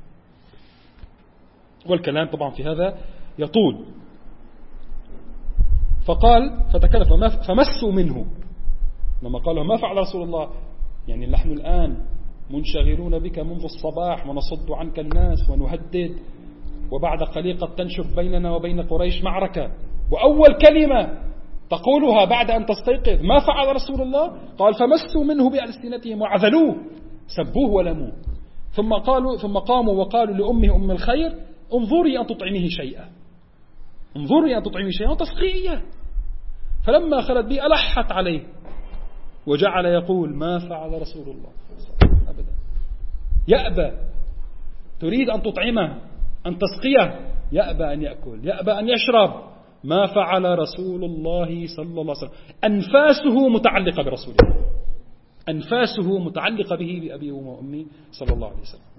والكلام طبعا في هذا يطول. فقال فتكلف فمسوا منه لما قالوا ما فعل رسول الله، يعني نحن الآن منشغلون بك منذ الصباح ونصد عنك الناس ونهدد، وبعد قليل قد تنشب بيننا وبين قريش معركة، وأول كلمة تقولها بعد أن تستيقظ ما فعل رسول الله؟ قال فمسوا منه بألسنتهم وعذلوه، سبوه ولموه. ثم قالوا ثم قاموا وقالوا لأمه أم الخير انظري أن تطعميه شيئا، انظري أن تطعميه شيئا وتسقيه. فلما خلت به ألحت عليه وجعل يقول ما فعل رسول الله أبدا. يأبى، تريد أن تطعمه أن تسقيه، يأبى أن يأكل، يأبى أن يشرب. ما فعل رسول الله صلى الله عليه وسلم. أنفاسه متعلقة برسول الله، أنفاسه متعلقة به بأبي وأمي صلى الله عليه وسلم.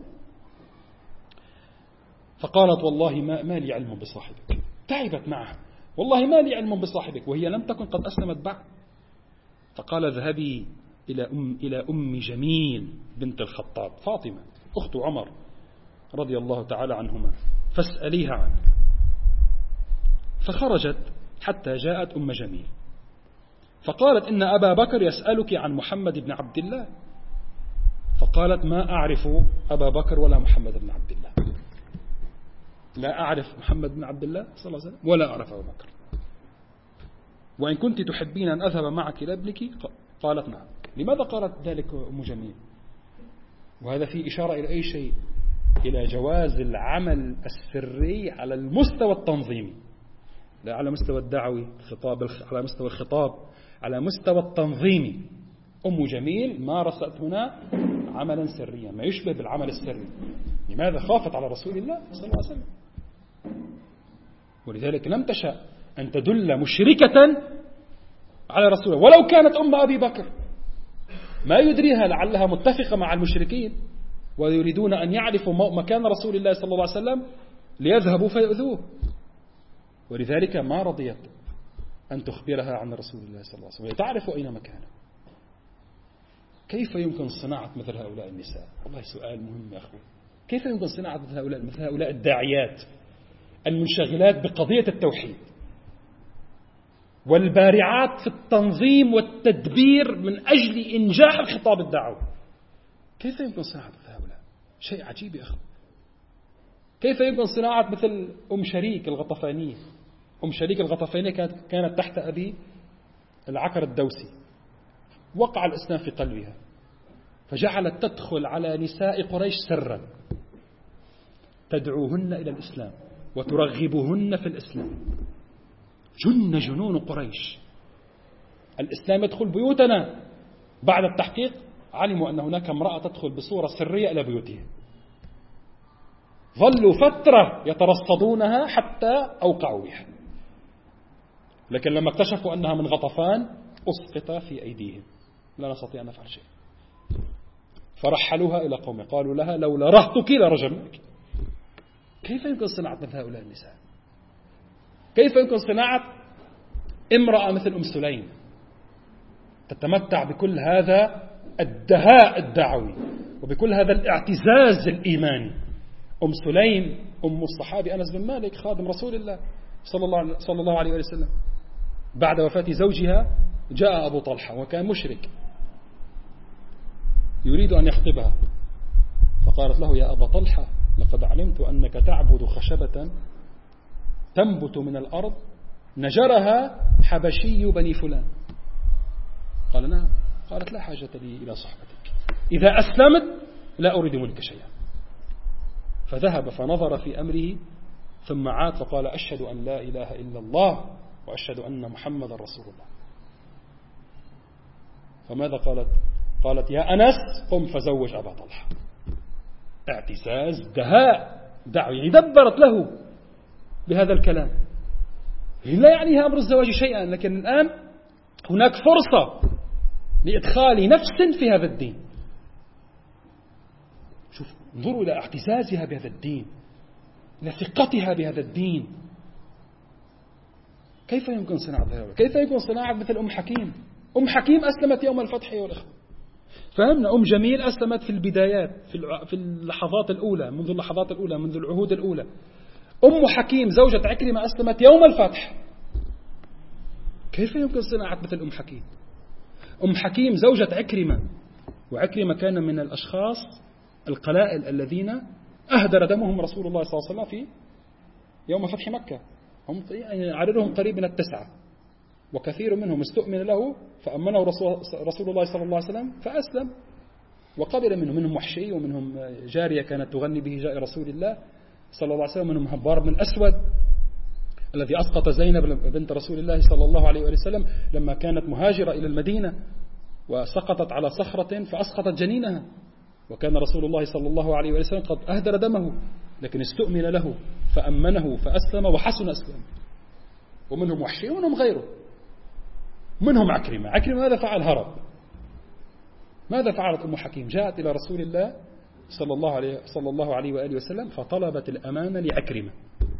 فقالت والله ما, ما لي علم بصاحبك. تعبت معه، والله ما لي علم بصاحبك، وهي لم تكن قد أسلمت بعد. فقال اذهبي إلى أم, إلى أم جميل بنت الخطاب، فاطمة أخت عمر رضي الله تعالى عنهما، فاسأليها عنه. فخرجت حتى جاءت أم جميل فقالت إن أبا بكر يسألك عن محمد بن عبد الله. فقالت ما أعرف أبا بكر ولا محمد بن عبد الله، لا أعرف محمد بن عبد الله صلى الله عليه وسلم ولا أعرف أبا بكر، وإن كنت تحبين أن أذهب معك إلى ابنك. قالت نعم. لماذا قالت ذلك أم جميل؟ وهذا فيه إشارة إلى أي شيء؟ إلى جواز العمل السري على المستوى التنظيمي، لا على مستوى الدعوي، الخطاب على مستوى الخطاب، على مستوى التنظيمي. أم جميل مارست هنا عملا سريا ما يشبه بالعمل السري. لماذا؟ خافت على رسول الله صلى الله عليه وسلم، ولذلك لم تشأ أن تدل مشركة على رسول الله ولو كانت أم أبي بكر. ما يدريها لعلها متفقة مع المشركين ويريدون أن يعرفوا مكان رسول الله صلى الله عليه وسلم ليذهبوا فيؤذوه، ولذلك ما رضيت أن تخبرها عن رسول الله صلى الله عليه وسلم، وهي تعرف أين مكانه. كيف يمكن صناعة مثل هؤلاء النساء؟ والله سؤال مهم يا أخوي. كيف يمكن صناعة مثل هؤلاء مثل هؤلاء الداعيات المنشغلات بقضية التوحيد والبارعات في التنظيم والتدبير من أجل إنجاح الخطاب الدعوي؟ كيف يمكن صناعة مثل هؤلاء؟ شيء عجيب يا أخوي. كيف يمكن صناعة مثل أم شريك الغطفانية؟ أم شريك الغطفانية كانت كانت تحت أبي العكر الدوسي، وقع الإسلام في قلبها فجعلت تدخل على نساء قريش سرا تدعوهن إلى الإسلام وترغبهن في الإسلام. جن جنون قريش، الإسلام يدخل بيوتنا. بعد التحقيق علموا أن هناك امرأة تدخل بصورة سرية إلى بيوتهم، ظلوا فترة يترصدونها حتى أوقعوا بها، لكن لما اكتشفوا أنها من غطفان أسقط في أيديهم، لا نستطيع أن نفعل شيء. فرحلوها إلى قوم قالوا لها لولا رهتك لرجمناك. كيف يمكن صناعة مثل هؤلاء النساء؟ كيف يمكن صناعة امرأة مثل أم سليم تتمتع بكل هذا الدهاء الدعوي وبكل هذا الاعتزاز الإيماني؟ أم سليم أم الصحابي أنس بن مالك خادم رسول الله صلى الله, صلى الله عليه وسلم، بعد وفاة زوجها جاء أبو طلحة وكان مشرك يريد أن يخطبها، فقالت له يا أبا طلحة لقد علمت أنك تعبد خشبة تنبت من الأرض نجرها حبشي بني فلان. قال نعم. قالت لا حاجة لي إلى صحبتك، إذا أسلمت لا أريد منك شيئا. فذهب فنظر في أمره ثم عاد فقال أشهد أن لا إله إلا الله وأشهد أن محمد رسول الله. فماذا قالت؟ قالت يا أنس قم فزوج أبا طلحة. اعتزاز دهاء دعوة، يعني دبرت له بهذا الكلام. لا يعنيها أمر الزواج شيئا، لكن الآن هناك فرصة لإدخال نفس في هذا الدين. شوف، انظروا إلى اعتزازها بهذا الدين، إلى ثقتها بهذا الدين. كيف يمكن صناعة هذا؟ كيف يمكن صناعة مثل أم حكيم؟ أم حكيم أسلمت يوم الفتح يا الأخوة. فهمنا أم جميل أسلمت في البدايات، في اللحظات الأولى، منذ اللحظات الأولى، منذ العهود الأولى. أم حكيم زوجة عكرمة أسلمت يوم الفتح. كيف يمكن صناعة مثل أم حكيم؟ أم حكيم زوجة عكرمة، وعكرمة كان من الأشخاص القلائل الذين أهدر دمهم رسول الله صلى الله عليه وسلم في يوم فتح مكة. هم يعني عددهم قريب من التسعة، وكثير منهم استؤمن له فأمنه رسول الله صلى الله عليه وسلم فأسلم وقبل منهم منهم وحشي، ومنهم جارية كانت تغني به جاء رسول الله صلى الله عليه وسلم، منهم هبار بن الأسود، الذي أسقط زينب بنت رسول الله صلى الله عليه وسلم لما كانت مهاجرة إلى المدينة وسقطت على صخرة فأسقطت جنينها، وكان رسول الله صلى الله عليه وسلم قد أهدر دمه، لكن استؤمن له فأمنه فأسلم وحسن أسلم. ومنهم وحشي ومنهم غيره، منهم عكرمة. عكرمة ماذا فعل؟ هرب. ماذا فعلت أم حكيم؟ جاءت إلى رسول الله صلى الله عليه, صلى الله عليه وآله وسلم فطلبت الأمان لعكرمة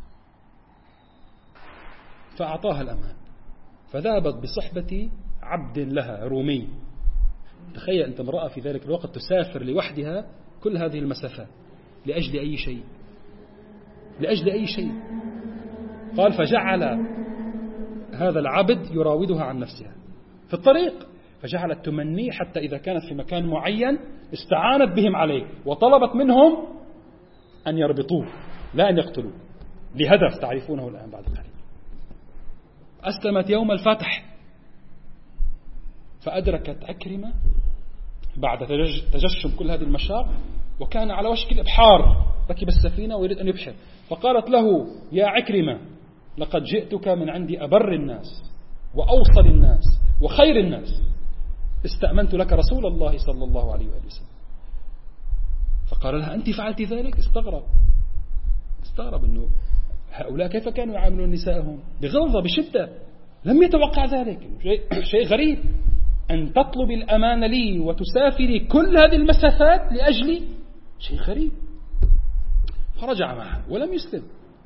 فأعطاها الأمان، فذهبت بصحبة عبد لها رومي. تخيل أنت امرأة في ذلك الوقت تسافر لوحدها كل هذه المسافات لأجل أي شيء، لأجل أي شيء. قال فجعل هذا العبد يراودها عن نفسها في الطريق، فجعلت تمنيه حتى إذا كانت في مكان معين استعانت بهم عليه وطلبت منهم أن يربطوه لا أن يقتلوه، لهدف تعرفونه الآن بعد قليل. أسلمت يوم الفتح، فأدركت عكرمة بعد تجشم كل هذه المشاق وكان على وشك الإبحار، ركب السفينة ويريد أن يبحر، فقالت له يا عكرمة لقد جئتك من عندي أبر الناس وأوصل الناس وخير الناس، استأمنت لك رسول الله صلى الله عليه وآله وسلم. فقال لها أنت فعلت ذلك؟ استغرب استغرب أنه هؤلاء كيف كانوا يعاملون نسائهم؟ بغلظة بشدة، لم يتوقع ذلك. شيء, شيء غريب أن تطلب الأمان لي وتسافري كل هذه المسافات لأجلي، شيء غريب. فرجع معها ولم يسلم.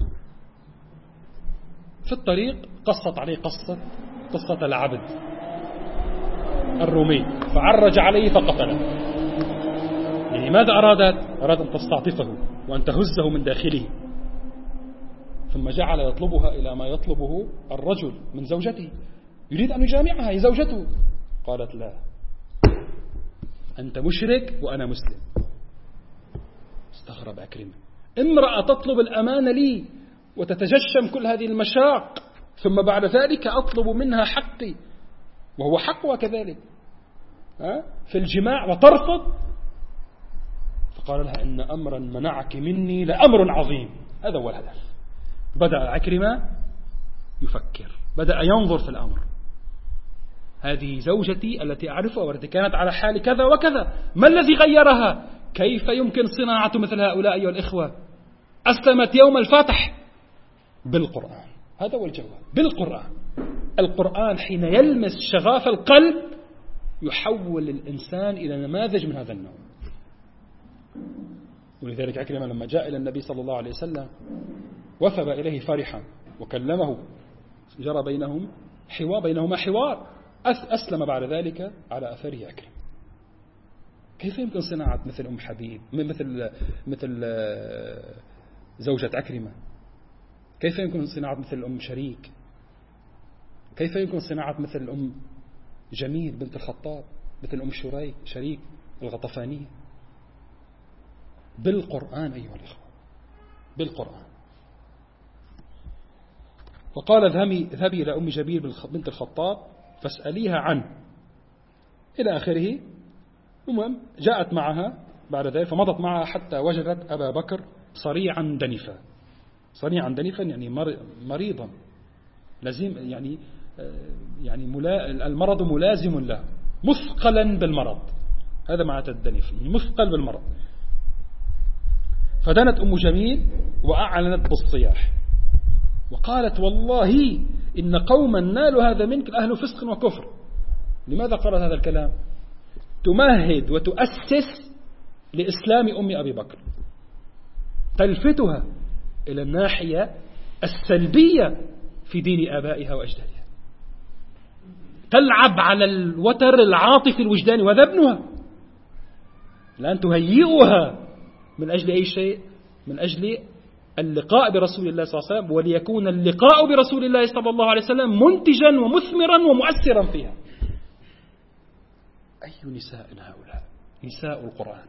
في الطريق قصت عليه قصة قصة العبد الرومي، فعرج عليه فقتله. يعني ماذا أرادت؟ أراد أن تستعطفه وأن تهزه من داخله، ثم جعل يطلبها إلى ما يطلبه الرجل من زوجته، يريد أن يجامعها، هي زوجته. قالت لا، أنت مشرك وأنا مسلم. استغرب عكرمة، امرأة تطلب الأمان لي وتتجشم كل هذه المشاق، ثم بعد ذلك أطلب منها حقي وهو حقها كذلك في الجماع وترفض. فقال لها إن أمرا منعك مني لأمر عظيم. هذا هو الهدف. بدأ عكرمة يفكر، بدأ ينظر في الأمر. هذه زوجتي التي أعرفها والتي كانت على حال كذا وكذا، ما الذي غيرها؟ كيف يمكن صناعة مثل هؤلاء أيها الإخوة؟ أسلمت يوم الفتح بالقرآن. هذا هو الجواب، بالقرآن. القرآن حين يلمس شغاف القلب يحول الإنسان إلى نماذج من هذا النوع. ولذلك عكرمة لما جاء إلى النبي صلى الله عليه وسلم وثب إليه فرحا وكلمه، جرى بينهم حوار بينهما حوار، أسلم بعد ذلك على أثره عكرمة. كيف يمكن صناعة مثل أم حبيب، مثل مثل زوجة عكرمة؟ كيف يمكن صناعة مثل أم شريك؟ كيف يمكن صناعة مثل أم جميل بنت الخطاب، مثل أم شريك شريك الغطفانية؟ بالقرآن أيها الإخوة، بالقرآن. وقال اذهبي اذهبي إلى أم جميل بنت الخطاب فاسأليها عنه إلى آخره. المهم جاءت معها بعد ذلك فمضت معها حتى وجدت أبا بكر صريعا دنفا. صريعا دنفا يعني مريضا لازم، يعني يعني المرض ملازم له، مثقلا بالمرض. هذا معنى الدنف، مثقل بالمرض. فدنت أم جميل وأعلنت بالصياح وقالت والله إن قوما نالوا هذا منك أهل فسق وكفر. لماذا قالت هذا الكلام؟ تمهد وتؤسس لإسلام أم أبي بكر، تلفتها إلى الناحية السلبية في دين آبائها وأجدادها، تلعب على الوتر العاطفي الوجداني، وهذا ابنها. لأن تهيئها من أجل أي شيء؟ من أجل اللقاء برسول الله صلى الله عليه وسلم، وليكون اللقاء برسول الله صلى الله عليه وسلم منتجا ومثمرا ومؤثرا فيها. أي نساء هؤلاء؟ نساء القرآن.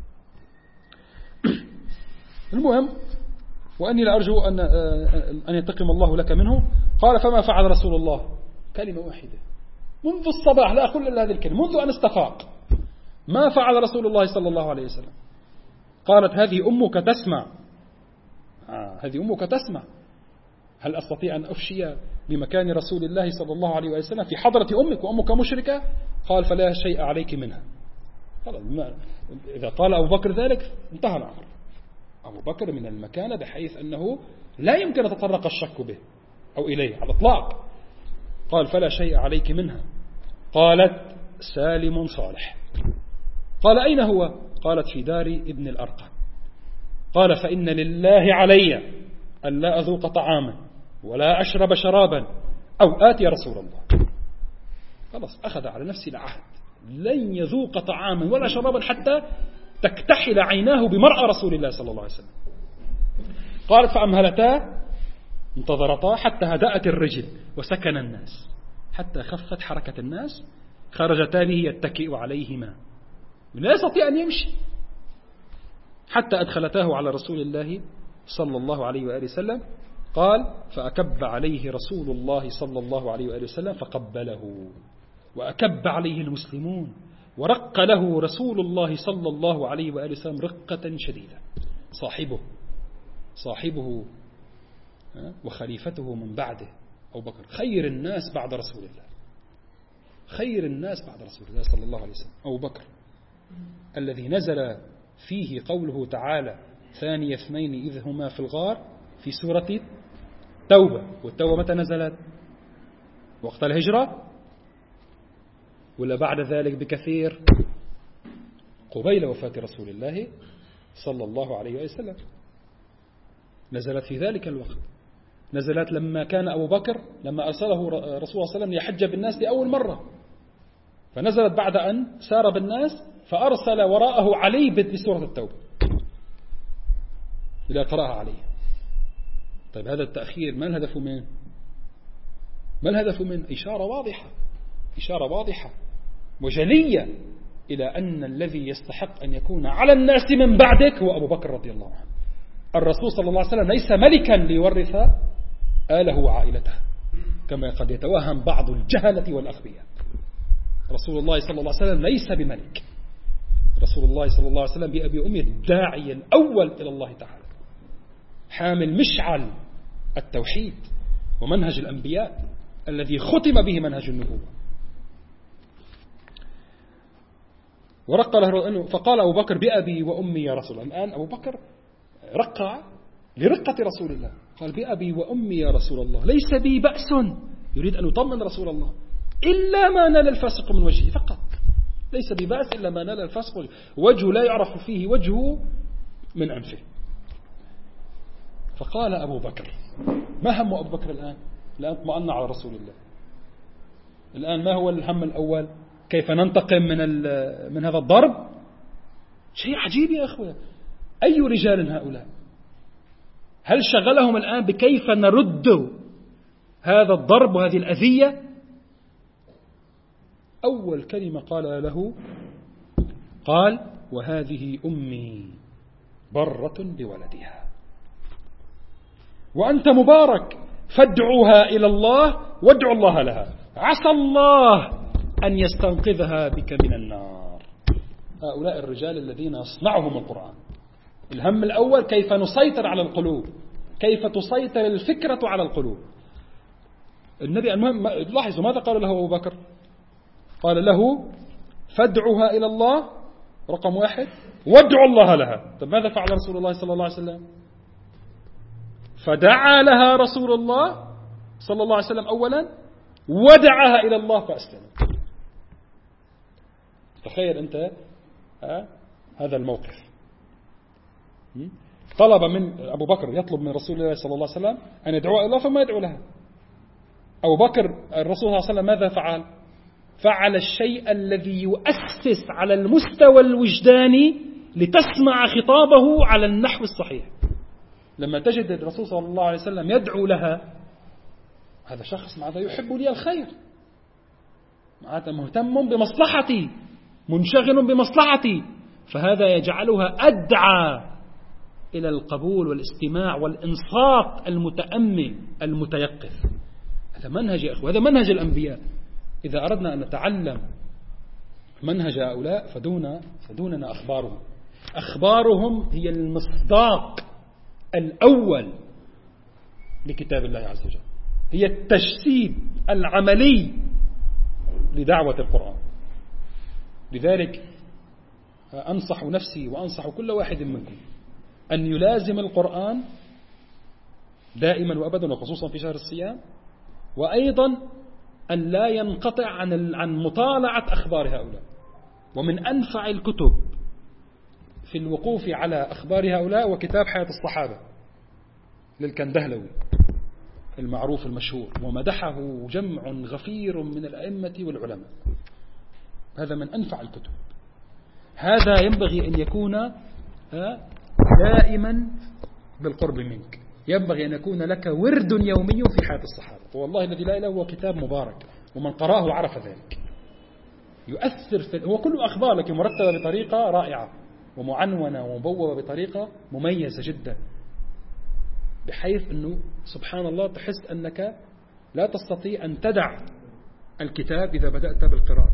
المهم، وأني لأرجو أن أن ينتقم الله لك منه. قال فما فعل رسول الله؟ كلمة واحدة منذ الصباح، لا أقول إلا هذه الكلمة، منذ أن استفاق. ما فعل رسول الله صلى الله عليه وسلم؟ قالت هذه أمك تسمع. آه هذه أمك تسمع. هل أستطيع أن أفشي بمكان رسول الله صلى الله عليه وسلم في حضرة أمك وأمك مشركة؟ قال فلا شيء عليك منها. إذا قال أبو بكر ذلك انتهى الأمر. أبو بكر من المكانة بحيث أنه لا يمكن أن تطرق الشك به أو إليه على الإطلاق. قال فلا شيء عليك منها. قالت سالم صالح. قال أين هو؟ قالت في دار ابن الأرقم. قال فإن لله علي أن لا أذوق طعاما ولا أشرب شرابا أو آتي رسول الله. خلاص أخذ على نفسه العهد لن يذوق طعاما ولا شرابا حتى تكتحل عيناه بمرأة رسول الله صلى الله عليه وسلم. قالت فأمهلتا انتظرتا حتى هدأت الرجل وسكن الناس، حتى خفت حركة الناس، خرجتا به يتكئ عليهما لا يستطيع أن يمشي، حتى أدخلتاه على رسول الله صلى الله عليه وآله وسلم. قال فأكب عليه رسول الله صلى الله عليه وآله وسلم فقبله، وأكب عليه المسلمون، ورق له رسول الله صلى الله عليه وآله وسلم رقة شديدة. صاحبه صاحبه وخليفته من بعده أبو بكر خير الناس بعد رسول الله، خير الناس بعد رسول الله صلى الله عليه وسلم أبو بكر الذي نزل فيه قوله تعالى ثاني اثنين إذ هما في الغار في سورة توبة. والتوبة متى نزلت؟ وقت الهجرة ولا بعد ذلك بكثير؟ قبيل وفاة رسول الله صلى الله عليه وسلم. نزلت في ذلك الوقت، نزلت لما كان أبو بكر لما أرسله رسول الله صلى الله عليه وسلم يحج بالناس لأول مرة، فنزلت بعد أن سار بالناس فأرسل وراءه علي بسورة التوبة إلى قراءة عليه. طيب هذا التأخير ما الهدف منه؟ ما الهدف منه؟ إشارة واضحة، إشارة واضحة وجلية إلى أن الذي يستحق أن يكون على الناس من بعدك هو أبو بكر رضي الله عنه. الرسول صلى الله عليه وسلم ليس ملكا ليورث آله وعائلته كما قد يتوهم بعض الجهلة والأغبياء. رسول الله صلى الله عليه وسلم ليس بملك، رسول الله صلى الله عليه وسلم بأبي أمي الداعي الأول إلى الله تعالى، حامل مشعل التوحيد ومنهج الأنبياء الذي ختم به منهج النبوة. ورق له فقال أبو بكر بأبي وأمي يا رسول الله. الآن أبو بكر رقع لرقة رسول الله، قال بأبي وأمي يا رسول الله ليس بي بأس، يريد أن يطمن رسول الله، إلا ما نال الفاسق من وجهه فقط، ليس بي بأس إلا ما نال الفاسق وجهه، وجهه لا يعرف فيه وجهه من أنفه. فقال أبو بكر ما هم أبو بكر الآن؟ الآن اطمأن على رسول الله، الآن ما هو الهم الأول؟ كيف ننتقم من من هذا الضرب؟ شيء عجيب يا أخوة، أي رجال هؤلاء؟ هل شغلهم الآن بكيف نرد هذا الضرب وهذه الأذية؟ أول كلمة قال له قال وهذه أمي برة بولدها وأنت مبارك فادعوها إلى الله وادعوا الله لها عسى الله أن يستنقذها بك من النار. هؤلاء الرجال الذين يصنعهم القرآن. الهم الأول كيف نسيطر على القلوب، كيف تسيطر الفكرة على القلوب. النبي المهم لاحظوا ماذا قال له أبو بكر؟ قال له فادعوها إلى الله رقم واحد وادعوا الله لها. طب ماذا فعل رسول الله صلى الله عليه وسلم؟ فدعا لها رسول الله صلى الله عليه وسلم أولا ودعاها إلى الله فأسلمت. تخيل أنت هذا الموقف. طلب من أبو بكر يطلب من رسول الله صلى الله عليه وسلم أن يدعو إلى الله فما يدعو لها. أبو بكر الرسول صلى الله عليه وسلم ماذا فعل؟ فعل الشيء الذي يؤسس على المستوى الوجداني لتسمع خطابه على النحو الصحيح. لما تجد الرسول صلى الله عليه وسلم يدعو لها، هذا شخص ماذا يحب لي الخير، معناته مهتم بمصلحتي، منشغل بمصلحتي، فهذا يجعلها أدعى إلى القبول والاستماع والإنصات المتأمل المتيقظ. هذا منهج يا أخوة، هذا منهج الأنبياء. إذا أردنا أن نتعلم منهج هؤلاء فدون فدوننا أخبارهم. أخبارهم هي المصداق الأول لكتاب الله عز وجل، هي التجسيد العملي لدعوة القرآن. لذلك أنصح نفسي وأنصح كل واحد منكم أن يلازم القرآن دائما وأبدا، وخصوصا في شهر الصيام، وأيضا أن لا ينقطع عن عن مطالعة أخبار هؤلاء. ومن أنفع الكتب في الوقوف على أخبار هؤلاء وكتاب حياة الصحابة للكندهلوي المعروف المشهور، ومدحه جمع غفير من الأئمة والعلماء. هذا من أنفع الكتب. هذا ينبغي أن يكون دائما بالقرب منك، ينبغي أن يكون لك ورد يومي في حياة الصحابة. والله الذي لا إله هو كتاب مبارك، ومن قرأه عرف ذلك. يؤثر في هو كله أخبار لكن مرتبة بطريقة رائعة، ومعنونة ومبوبة بطريقة مميزة جدا، بحيث أنه سبحان الله تحس أنك لا تستطيع أن تدع الكتاب إذا بدأت بالقراءة.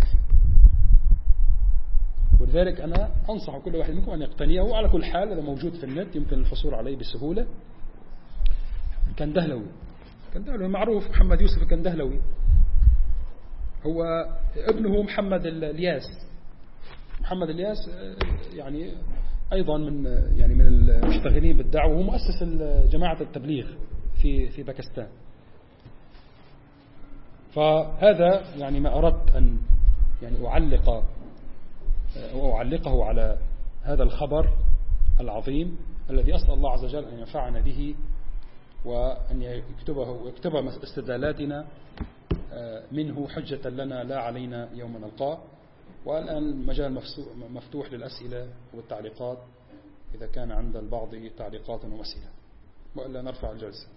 ولذلك أنا أنصح كل واحد منكم أن يقتنيه. وعلى كل حال هذا موجود في النت، يمكن الحصول عليه بسهولة. كندهلوي كندهلوي معروف، محمد يوسف الكندهلوي، هو ابنه محمد الياس. محمد الياس يعني أيضا من يعني من المشتغلين بالدعوة، وهو مؤسس جماعة التبليغ في في باكستان. فهذا يعني ما أردت أن يعني أعلق أو أعلقه على هذا الخبر العظيم الذي أسأل الله عز وجل أن ينفعنا به، وأن يكتبه ويكتب استدلالاتنا منه حجة لنا لا علينا يوم نلقاه. والآن المجال مفتوح للأسئلة والتعليقات إذا كان عند البعض تعليقات وأسئلة، وإلا نرفع الجلسة.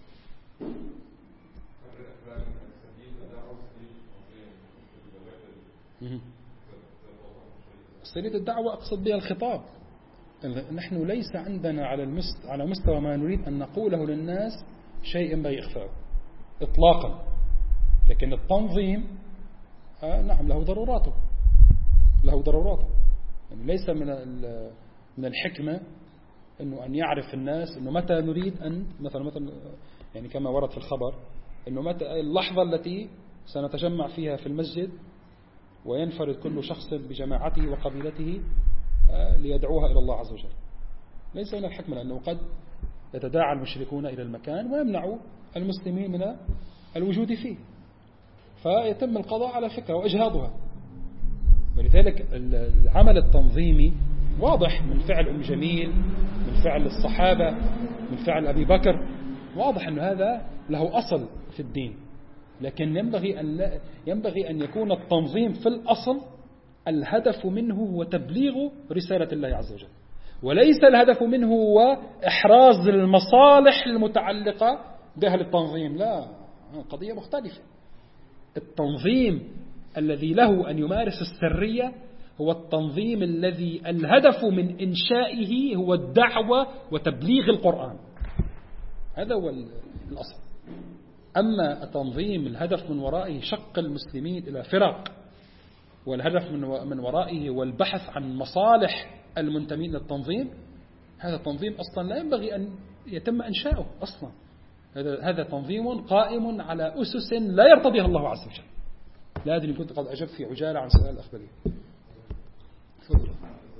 سرية الدعوة أقصد بها الخطاب. نحن ليس عندنا على على مستوى ما نريد أن نقوله للناس شيء ينبغي إخفاؤه إطلاقا، لكن التنظيم آه نعم له ضروراته له ضروراته يعني ليس من من الحكمة إنه أن يعرف الناس إنه متى نريد أن مثلا مثلا يعني كما ورد في الخبر إنه متى اللحظة التي سنتجمع فيها في المسجد وينفرد كل شخص بجماعته وقبيلته ليدعوها إلى الله عز وجل. ليس من الحكمة، لأنه قد يتداعى المشركون إلى المكان ويمنعوا المسلمين من الوجود فيه، فيتم القضاء على فكرة وإجهاضها. ولذلك العمل التنظيمي واضح من فعل أم جميل، من فعل الصحابة، من فعل أبي بكر، واضح أن هذا له أصل في الدين. لكن ينبغي أن, لا ينبغي أن يكون التنظيم في الأصل الهدف منه هو تبليغ رسالة الله عز وجل، وليس الهدف منه هو إحراز المصالح المتعلقة بأهل التنظيم. لا، قضية مختلفة. التنظيم الذي له أن يمارس السرية هو التنظيم الذي الهدف من إنشائه هو الدعوة وتبليغ القرآن. هذا هو الأصل. أما التنظيم الهدف من ورائه شق المسلمين إلى فرق، والهدف من ورائه والبحث عن مصالح المنتمين للتنظيم، هذا التنظيم أصلا لا ينبغي أن يتم إنشاؤه أصلا. هذا هذا تنظيم قائم على أسس لا يرتضيها الله عز وجل. لا أدري كنت قد أجبت في عجالة عن سؤال الأخباري. تفضل.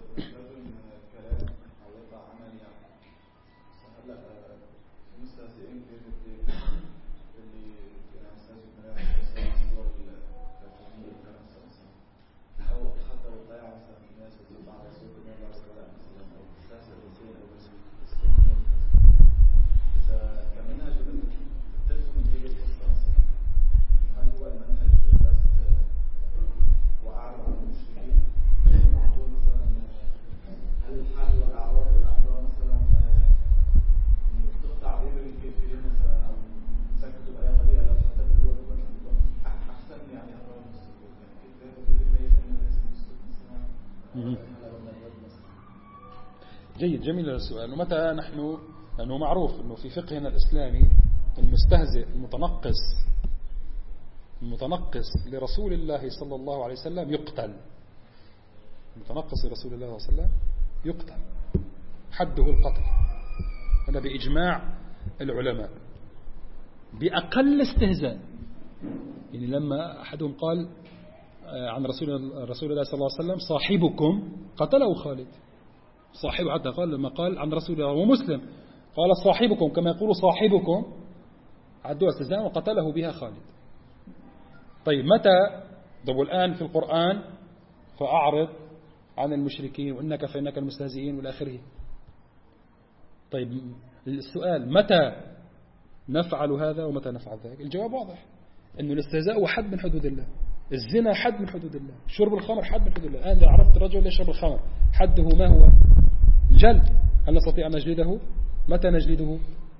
جيد، جميل السؤال. ومتى نحن، لأنه معروف أنه في فقهنا الإسلامي المستهزئ المتنقص المتنقص لرسول الله صلى الله عليه وسلم يقتل. المتنقص لرسول الله صلى الله عليه وسلم يقتل، حده القتل. هذا بإجماع العلماء. بأقل استهزاء. يعني لما أحدهم قال عن رسول رسول الله صلى الله عليه وسلم صاحبكم قتله خالد، صاحبه حتى قال لما قال عن رسول الله ومسلم قال صاحبكم كما يقول صاحبكم عدوها استهزاء وقتله بها خالد. طيب متى طب الآن في القرآن فأعرض عن المشركين وإنك فإنك المستهزئين والآخره. طيب السؤال متى نفعل هذا ومتى نفعل ذلك؟ الجواب واضح، أنه الاستهزاء هو حد من حدود الله، الزنا حد من حدود الله، شرب الخمر حد من حدود الله. الآن إذا عرفت الرجل يشرب الخمر حده ما هو؟ الجلد. هل نستطيع أن نجلده؟ متى نجلده؟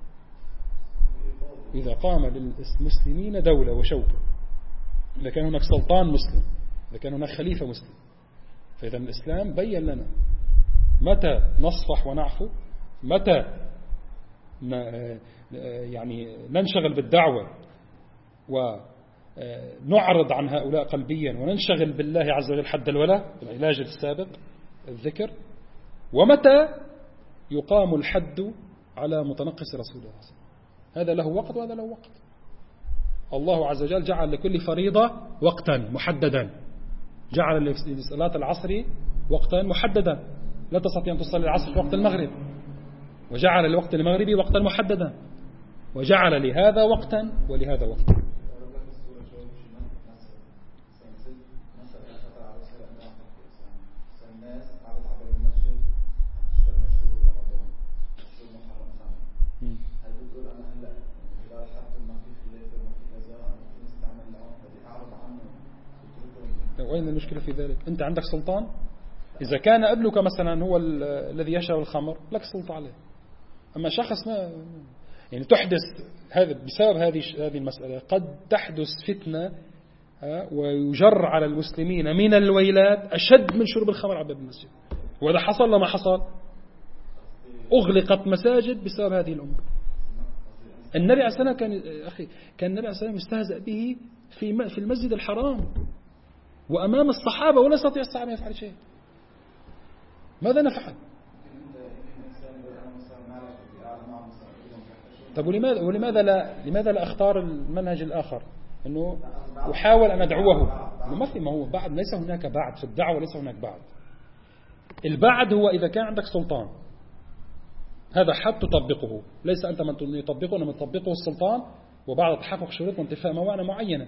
إذا قام للمسلمين دولة وشوكة، إذا كان هناك سلطان مسلم، إذا كان هناك خليفة مسلم. فإذا الإسلام بين لنا متى نصفح ونعفو، متى يعني ننشغل بالدعوة ونعرض عن هؤلاء قلبيا وننشغل بالله عز وجل حد الولاء العلاج السابق الذكر، ومتى يقام الحد على متنقص رسول الله. هذا له وقت وهذا له وقت. الله عز وجل جعل لكل فريضة وقتا محددا، جعل لصلاة العصر وقتا محددا، لا تستطيع أن تصلي العصر في وقت المغرب، وجعل الوقت المغربي وقتا محددا، وجعل لهذا وقتا ولهذا وقتا. وين المشكلة في ذلك؟ أنت عندك سلطان؟ إذا كان ابنك مثلا هو الذي يشرب الخمر لك سلطة عليه، أما شخص ما يعني تحدث هذا بسبب هذه هذه المسألة قد تحدث فتنة ويجر على المسلمين من الويلات أشد من شرب الخمر على باب المسجد. وإذا حصل لما حصل أغلقت مساجد بسبب هذه الأمور. النبي عليه الصلاة والسلام كان أخي كان النبي عليه الصلاة والسلام يستهزأ به في في المسجد الحرام وأمام الصحابة ولا يستطيع الصحابة يفعل شيء. ماذا نفعل؟ طب ولماذا ولماذا لا لماذا لا أختار المنهج الآخر إنه أحاول أن أدعوه؟ ما في ما هو بعد، ليس هناك بعد في الدعوة، ليس هناك بعد. البعد هو إذا كان عندك سلطان، هذا حد تطبقه، ليس أنت من يطبقه إنما تطبقه السلطان وبعد تحقق شروط وانتفاء موانع معينة.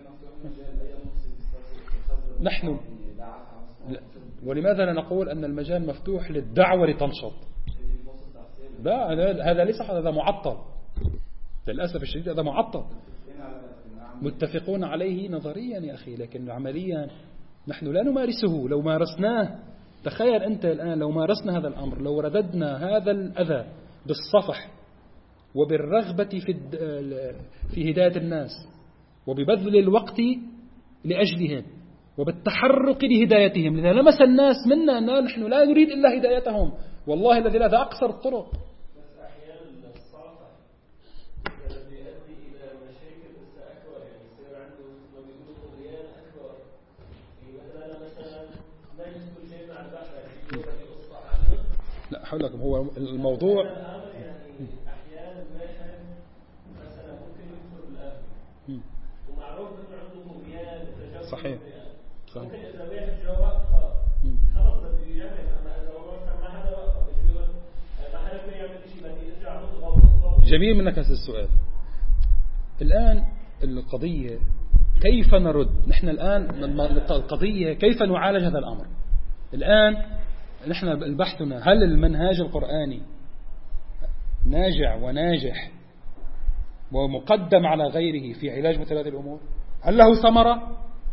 نحن ولماذا لا نقول أن المجال مفتوح للدعوة لتنشط؟ لا هذا ليس، هذا معطل للأسف الشديد، هذا معطل. متفقون عليه نظريا يا أخي، لكن عمليا نحن لا نمارسه. لو مارسناه، تخيل أنت الآن لو مارسنا هذا الأمر، لو رددنا هذا الأذى بالصفح وبالرغبة في في هداية الناس وببذل الوقت لأجلهم وبالتحرك لهدايتهم، لذا لمس الناس منا أننا نحن لا نريد إلا هدايتهم، والله الذي لا، ذا أقصر الطرق. بس أحيانا الصافح الذي يؤدي إلى مشاكل أكبر، يعني يصير عنده ما بيقولوا طغيان أكبر. مثلا مثلا ما يذكر شيء مع البحر الذي يصفح عنه. لا حولكم، هو الموضوع يعني أحيانا الواحد مثلا ممكن يدخل الأهل ومعروف إنه عنده طغيان تجاوز. صحيح. ممكن إذا واحد جا وقفة خلص بده يعمل، أما إذا هو ما حدا وقفة بده ما حدا بده يعمل شيء بده يرجع يضغط. جميل منك هذا السؤال. الآن القضية كيف نرد؟ نحن الآن القضية كيف نعالج هذا الأمر. الآن نحن بحثنا هل المنهاج القرآني ناجع وناجح ومقدم على غيره في علاج مثل هذه الأمور؟ هل له ثمرة؟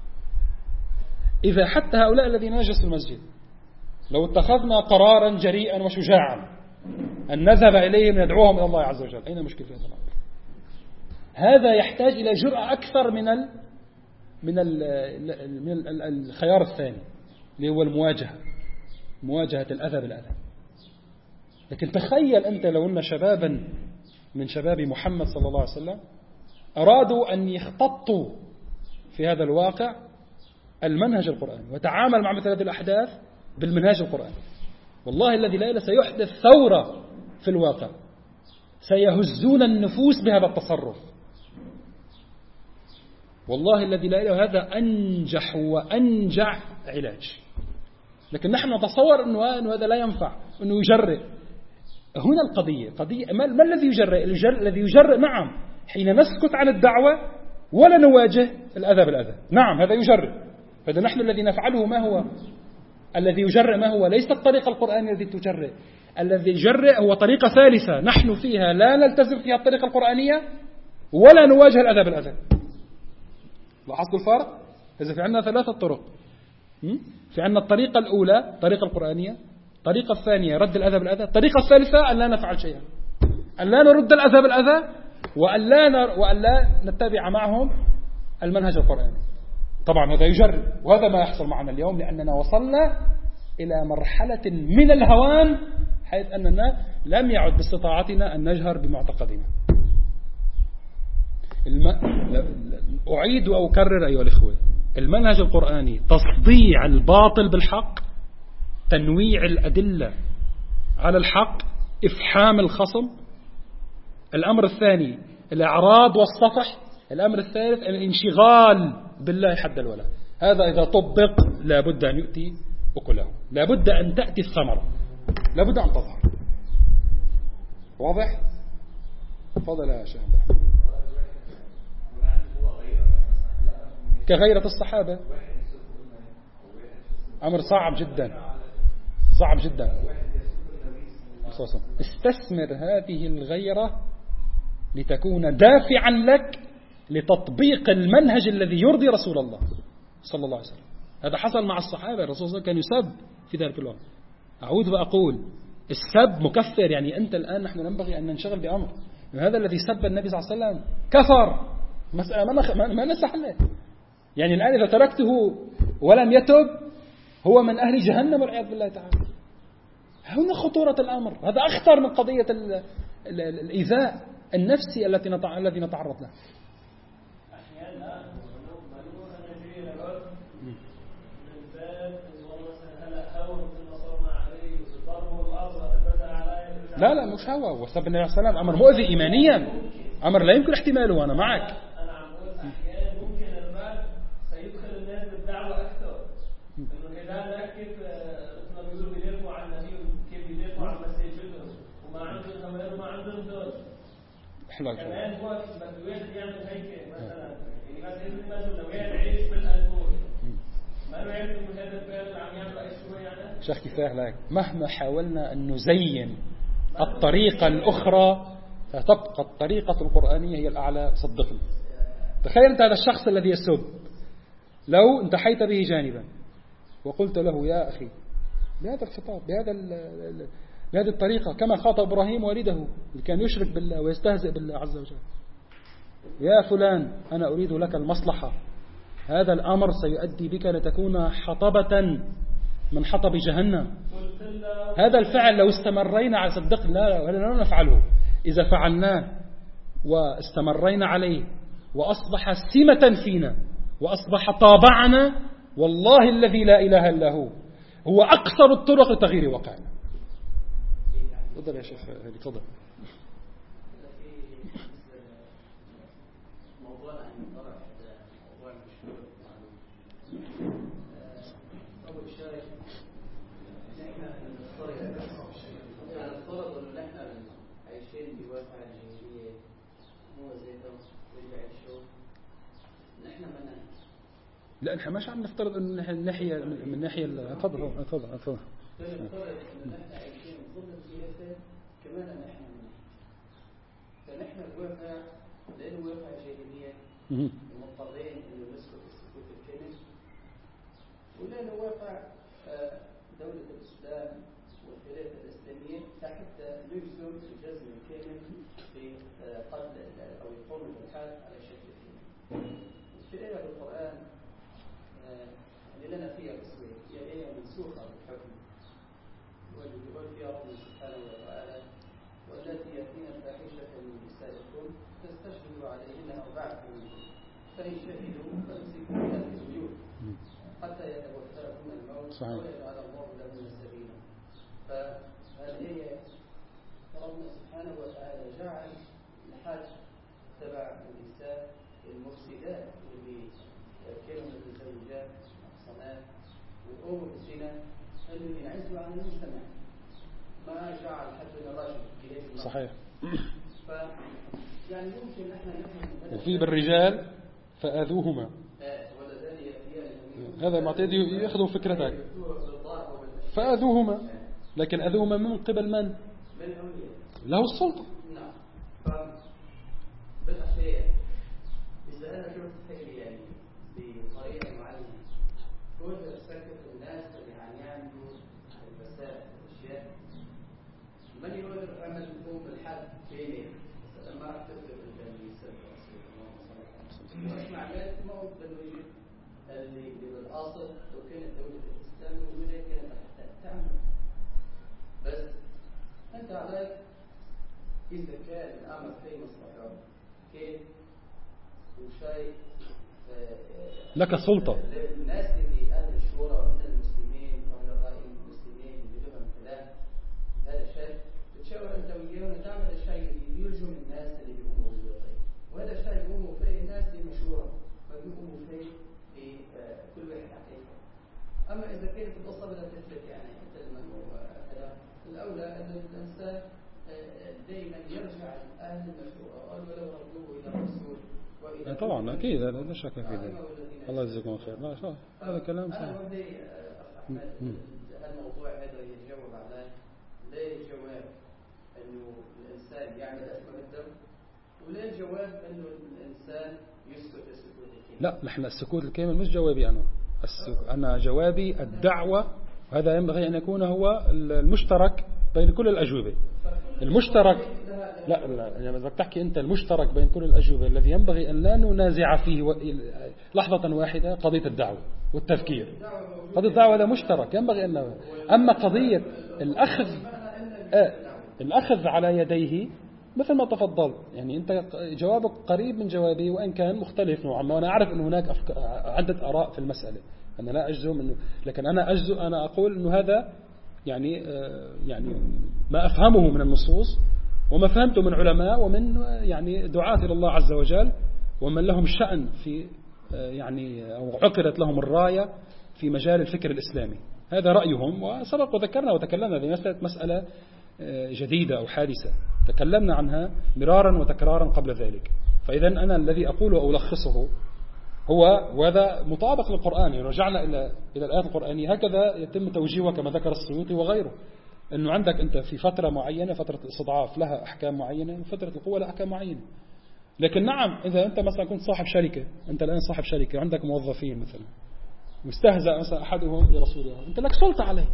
إذا حتى هؤلاء الذين نجسوا المسجد لو اتخذنا قرارا جريئا وشجاعا أن نذهب إليهم ندعوهم إلى الله عز وجل، أين المشكلة في هذا الأمر؟ هذا يحتاج إلى جرأة أكثر من ال من ال من ال الخيار الثاني اللي هو المواجهة، مواجهة الأذى بالأذى. لكن تخيل أنت لو أن شبابا من شباب محمد صلى الله عليه وسلم أرادوا أن يختطوا في هذا الواقع المنهج القرآني وتعامل مع مثل هذه الأحداث بالمنهج القرآني، والله الذي لا إله سيحدث ثورة في الواقع، سيهزون النفوس بهذا التصرف. والله الذي لا إله، هذا أنجح وأنجع علاج. لكن نحن نتصور أنه هذا لا ينفع، أنه يجرئ. هنا القضية قضية ما, ما الذي يجرئ؟ الذي يجرئ نعم حين نسكت عن الدعوة ولا نواجه الأذى بالأذى، نعم هذا يجرئ. فإذا نحن الذي نفعله ما هو الذي يجرئ؟ ما هو؟ ليس الطريقة القرآنية التي تجرئ. الذي يجرئ هو طريقة ثالثة نحن فيها لا نلتزم فيها الطريقة القرآنية ولا نواجه الأذى بالأذى. لاحظت الفارق؟ إذا في عندنا ثلاثة طرق. في عندنا الطريقة الأولى الطريقة القرآنية، الطريقة الثانية رد الأذى بالأذى، الطريقة الثالثة أن لا نفعل شيئا، أن لا نرد الأذى بالأذى، وأن لا, نر... وأن لا نتبع معهم المنهج القرآني. طبعا هذا يجرب، وهذا ما يحصل معنا اليوم، لأننا وصلنا إلى مرحلة من الهوان حيث أننا لم يعد باستطاعتنا أن نجهر بمعتقدنا. الم... أعيد وأكرر أيها الإخوة، المنهج القرآني تصديع الباطل بالحق، تنويع الأدلة على الحق، إفحام الخصم. الأمر الثاني الإعراض والصفح. الأمر الثالث الانشغال بالله حد الولاء. هذا إذا طبق لابد أن يؤتي أكله، لابد أن تأتي الثمرة، لابد أن تظهر. واضح؟ تفضل يا شيخ عبد الرحمن. كغيرة الصحابة أمر صعب جدا، صعب جدا. استثمر هذه الغيرة لتكون دافعا لك لتطبيق المنهج الذي يرضي رسول الله صلى الله عليه وسلم. هذا حصل مع الصحابة، الرسول صلى الله عليه وسلم كان يسب في ذلك الوقت. أعود وأقول السب مكفر، يعني أنت الآن نحن ينبغي أن ننشغل بأمر. هذا الذي سب النبي صلى الله عليه وسلم كفر، مسألة ما, ما نسح له. يعني الآن إذا تركته ولم يتب هو من أهل جهنم والعياذ بالله تعالى. هنا خطورة الأمر، هذا أخطر من قضية ال ال الإيذاء النفسي التي الذي نتعرض له. لا لا مش هوى، وسب النبي صلى الله عليه وسلم أمر مؤذي إيمانيا، أمر لا يمكن احتماله. أنا معك. أنا عم بقول أحيانا ممكن المال سيدخل الناس بالدعوة أكثر، إنه إذا كيف مثل ما بيقولوا بيدافعوا عن النبي، كيف بيدافعوا عن مساجدهم وما عندهم كمان ما عندهم دول. كمان هو بس الواحد يعمل هيك مثلا، يعني مثلا لو واحد عايش بالألفون ما له يعرف إنه هذا البلد عم يعمل أي شيء يعني. شيخ كفاح لك، مهما حاولنا أن نزين الطريقة الأخرى فتبقى الطريقة القرآنية هي الأعلى. صدقني، تخيل أنت هذا الشخص الذي يسب، لو انتحيت به جانبا وقلت له يا أخي بهذا الخطاب بهذا بهذه الطريقة كما خاطب إبراهيم والده اللي كان يشرك بالله ويستهزئ بالله عز وجل، يا فلان أنا أريد لك المصلحة، هذا الأمر سيؤدي بك لتكون حطبة من حطب جهنم. هذا الفعل لو استمرينا على صدق لا لا نفعله، إذا فعلناه واستمرينا عليه وأصبح سمة فينا وأصبح طابعنا، والله الذي لا إله إلا هو هو أقصر الطرق لتغيير واقعنا. تفضل يا شيخ، تفضل. لا نحن مش عم نفترض ان الناحيه من ناحيه تفضل تفضل تفضل كمان نحن فنحن الواقع لانه واقع جاهليه مضطرين انه نسكت السكوت الكامل، ولانه واقع دوله الاسلام والخلافه الاسلاميه تحت نجزم الجزم الكامل في قتل او القوم بالحال على شكل كامل. في ايه بالقران اللي لنا فيها قسمين، هي آية منسوخة بالحكم واللي يقول فيها ربنا سبحانه وتعالى والتي يأتين الفاحشة من نسائكم تستشهدوا عليهن أربعة منكم فإن شهدوا فامسكوهن في البيوت حتى يتوفاهن الموت ويجعل الله لهن سبيلا. فهذه ربنا سبحانه وتعالى جعل الحد تبع النساء المفسدات اللي كانوا متزوجات محصنات وقوموا بالزنا انه ينعزلوا عن المجتمع، ما جعل حتى الرجل إليه. صحيح. ف يعني ممكن احنا نفهم. وفي بالرجال فآذوهما. هذا معتاد يأخذوا فكرتك. فآذوهما، لكن أذوهما من قبل من؟ له السلطة. نعم. فبالأخير إذا أنا كنت تتكلم يعني بطريقة معينة كنت أسكت الناس اللي عم يعملوا الفساد والأشياء، من يقدر يعمل لهم الحد بيني ما راح تفرق الجميع سر مش معلومات ما هو بالوجه اللي بالأصل لو كانت دولة الإسلام موجودة كانت تعمل، بس أنت عليك إذا كان الأمر في مصلحة كيف وشيء لك سلطة. الناس اللي أهل الشورى من المسلمين وأهل الرأي المسلمين اللي لهم خلاف هذا الشيء تتشاور أنت وياهم تعمل الشيء اللي يلزم الناس اللي بيقوموا بالوظيفة، وهذا الشيء بيقوموا فيه الناس اللي مشهورة ما بيقوموا فيه في كل واحد حقيقة. أما إذا كانت القصة بدها تفلت يعني مثل ما هو هذا الأولى أن الإنسان دائما يرجع أهل المشروع قالوا ولو ردوه إلى الرسول وإلى طبعا أكيد لا شك في ذلك. الله يجزاكم خير. لا صح هذا كلام صح. أنا ودي أحمد الموضوع هذا يتجاوب على لا الجواب إنه الإنسان يعمل أكمل الدم، ولا الجواب إنه الإنسان يسكت السكوت الكامل. لا نحن السكوت الكامل مش جوابي أنا. أنا جوابي الدعوة، وهذا ينبغي أن يكون هو المشترك بين كل الأجوبة. المشترك لا لا يعني بدك تحكي أنت المشترك بين كل الأجوبة الذي ينبغي أن لا ننازع فيه و... لحظة واحدة قضية الدعوة والتفكير. قضية الدعوة هذا مشترك ينبغي أن، أما قضية الأخذ آه الأخذ على يديه مثل ما تفضل يعني أنت جوابك قريب من جوابي وإن كان مختلف نوعا ما، وأنا أعرف أن هناك أفك... عدة آراء في المسألة، أنا لا أجزم أنه، لكن أنا أجزم أنا أقول أنه هذا يعني يعني ما أفهمه من النصوص وما فهمته من علماء ومن يعني دعاة إلى الله عز وجل ومن لهم شأن في يعني أو عقدت لهم الراية في مجال الفكر الإسلامي. هذا رأيهم، وسبق وذكرنا وتكلمنا في مسألة مسألة جديدة أو حادثة تكلمنا عنها مرارا وتكرارا قبل ذلك. فإذا أنا الذي أقوله أو ألخصه هو وهذا مطابق للقرآن، يعني رجعنا إلى إلى الآيات القرآنية هكذا يتم توجيهها كما ذكر السيوطي وغيره، أنه عندك أنت في فترة معينة فترة الاستضعاف لها أحكام معينة وفترة القوة لها أحكام معينة. لكن نعم إذا أنت مثلا كنت صاحب شركة، أنت الآن صاحب شركة عندك موظفين مثلا واستهزأ مثلا أحدهم برسول الله، أنت لك سلطة عليه،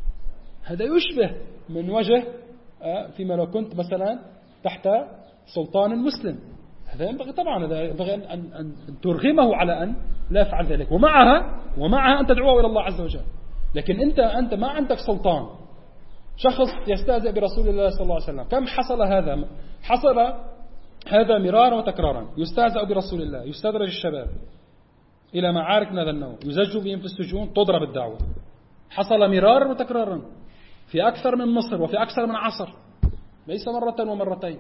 هذا يشبه من وجه فيما لو كنت مثلا تحت سلطان مسلم، هذا ينبغي طبعا هذا ينبغي أن, أن, أن ترغمه على أن لا يفعل ذلك، ومعها ومعها أن تدعوه إلى الله عز وجل. لكن أنت أنت ما عندك سلطان، شخص يستهزئ برسول الله صلى الله عليه وسلم، كم حصل هذا؟ حصل هذا مرارا وتكرارا، يستهزأ برسول الله، يستدرج الشباب إلى معارك هذا النوع، يزج بهم في السجون، تضرب الدعوة. حصل مرارا وتكرارا في أكثر من مصر وفي أكثر من عصر، ليس مرة ومرتين.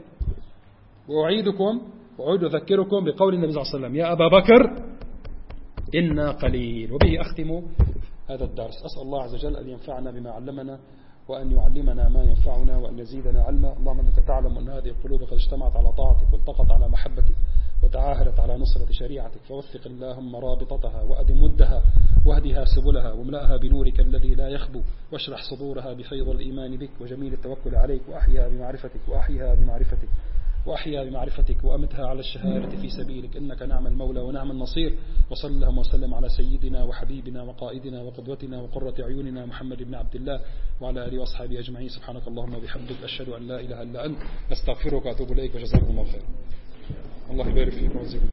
وأعيدكم وأعيد أذكركم بقول النبي صلى الله عليه وسلم: يا أبا بكر إنا قليل. وبه أختم هذا الدرس. أسأل الله عز وجل أن ينفعنا بما علمنا وأن يعلمنا ما ينفعنا وأن يزيدنا علما. اللهم أنك تعلم أن هذه القلوب قد اجتمعت على طاعتك والتقت على محبتك وتعاهدت على نصرة شريعتك، فوثق اللهم رابطتها وأدم ودها واهدها سبلها واملأها بنورك الذي لا يخبو، واشرح صدورها بفيض الإيمان بك وجميل التوكل عليك، وأحيها بمعرفتك وأحيها بمعرفتك وأحيا بمعرفتك وأمتها على الشهادة في سبيلك، إنك نعم المولى ونعم النصير. وصل اللهم وسلم على سيدنا وحبيبنا وقائدنا وقدوتنا وقرة عيوننا محمد بن عبد الله وعلى آله وأصحابه أجمعين. سبحانك اللهم وبحمدك أشهد أن لا إله إلا أنت، نستغفرك وأتوب إليك، وجزاكم الله خير. الله يبارك فيكم ويجزيكم.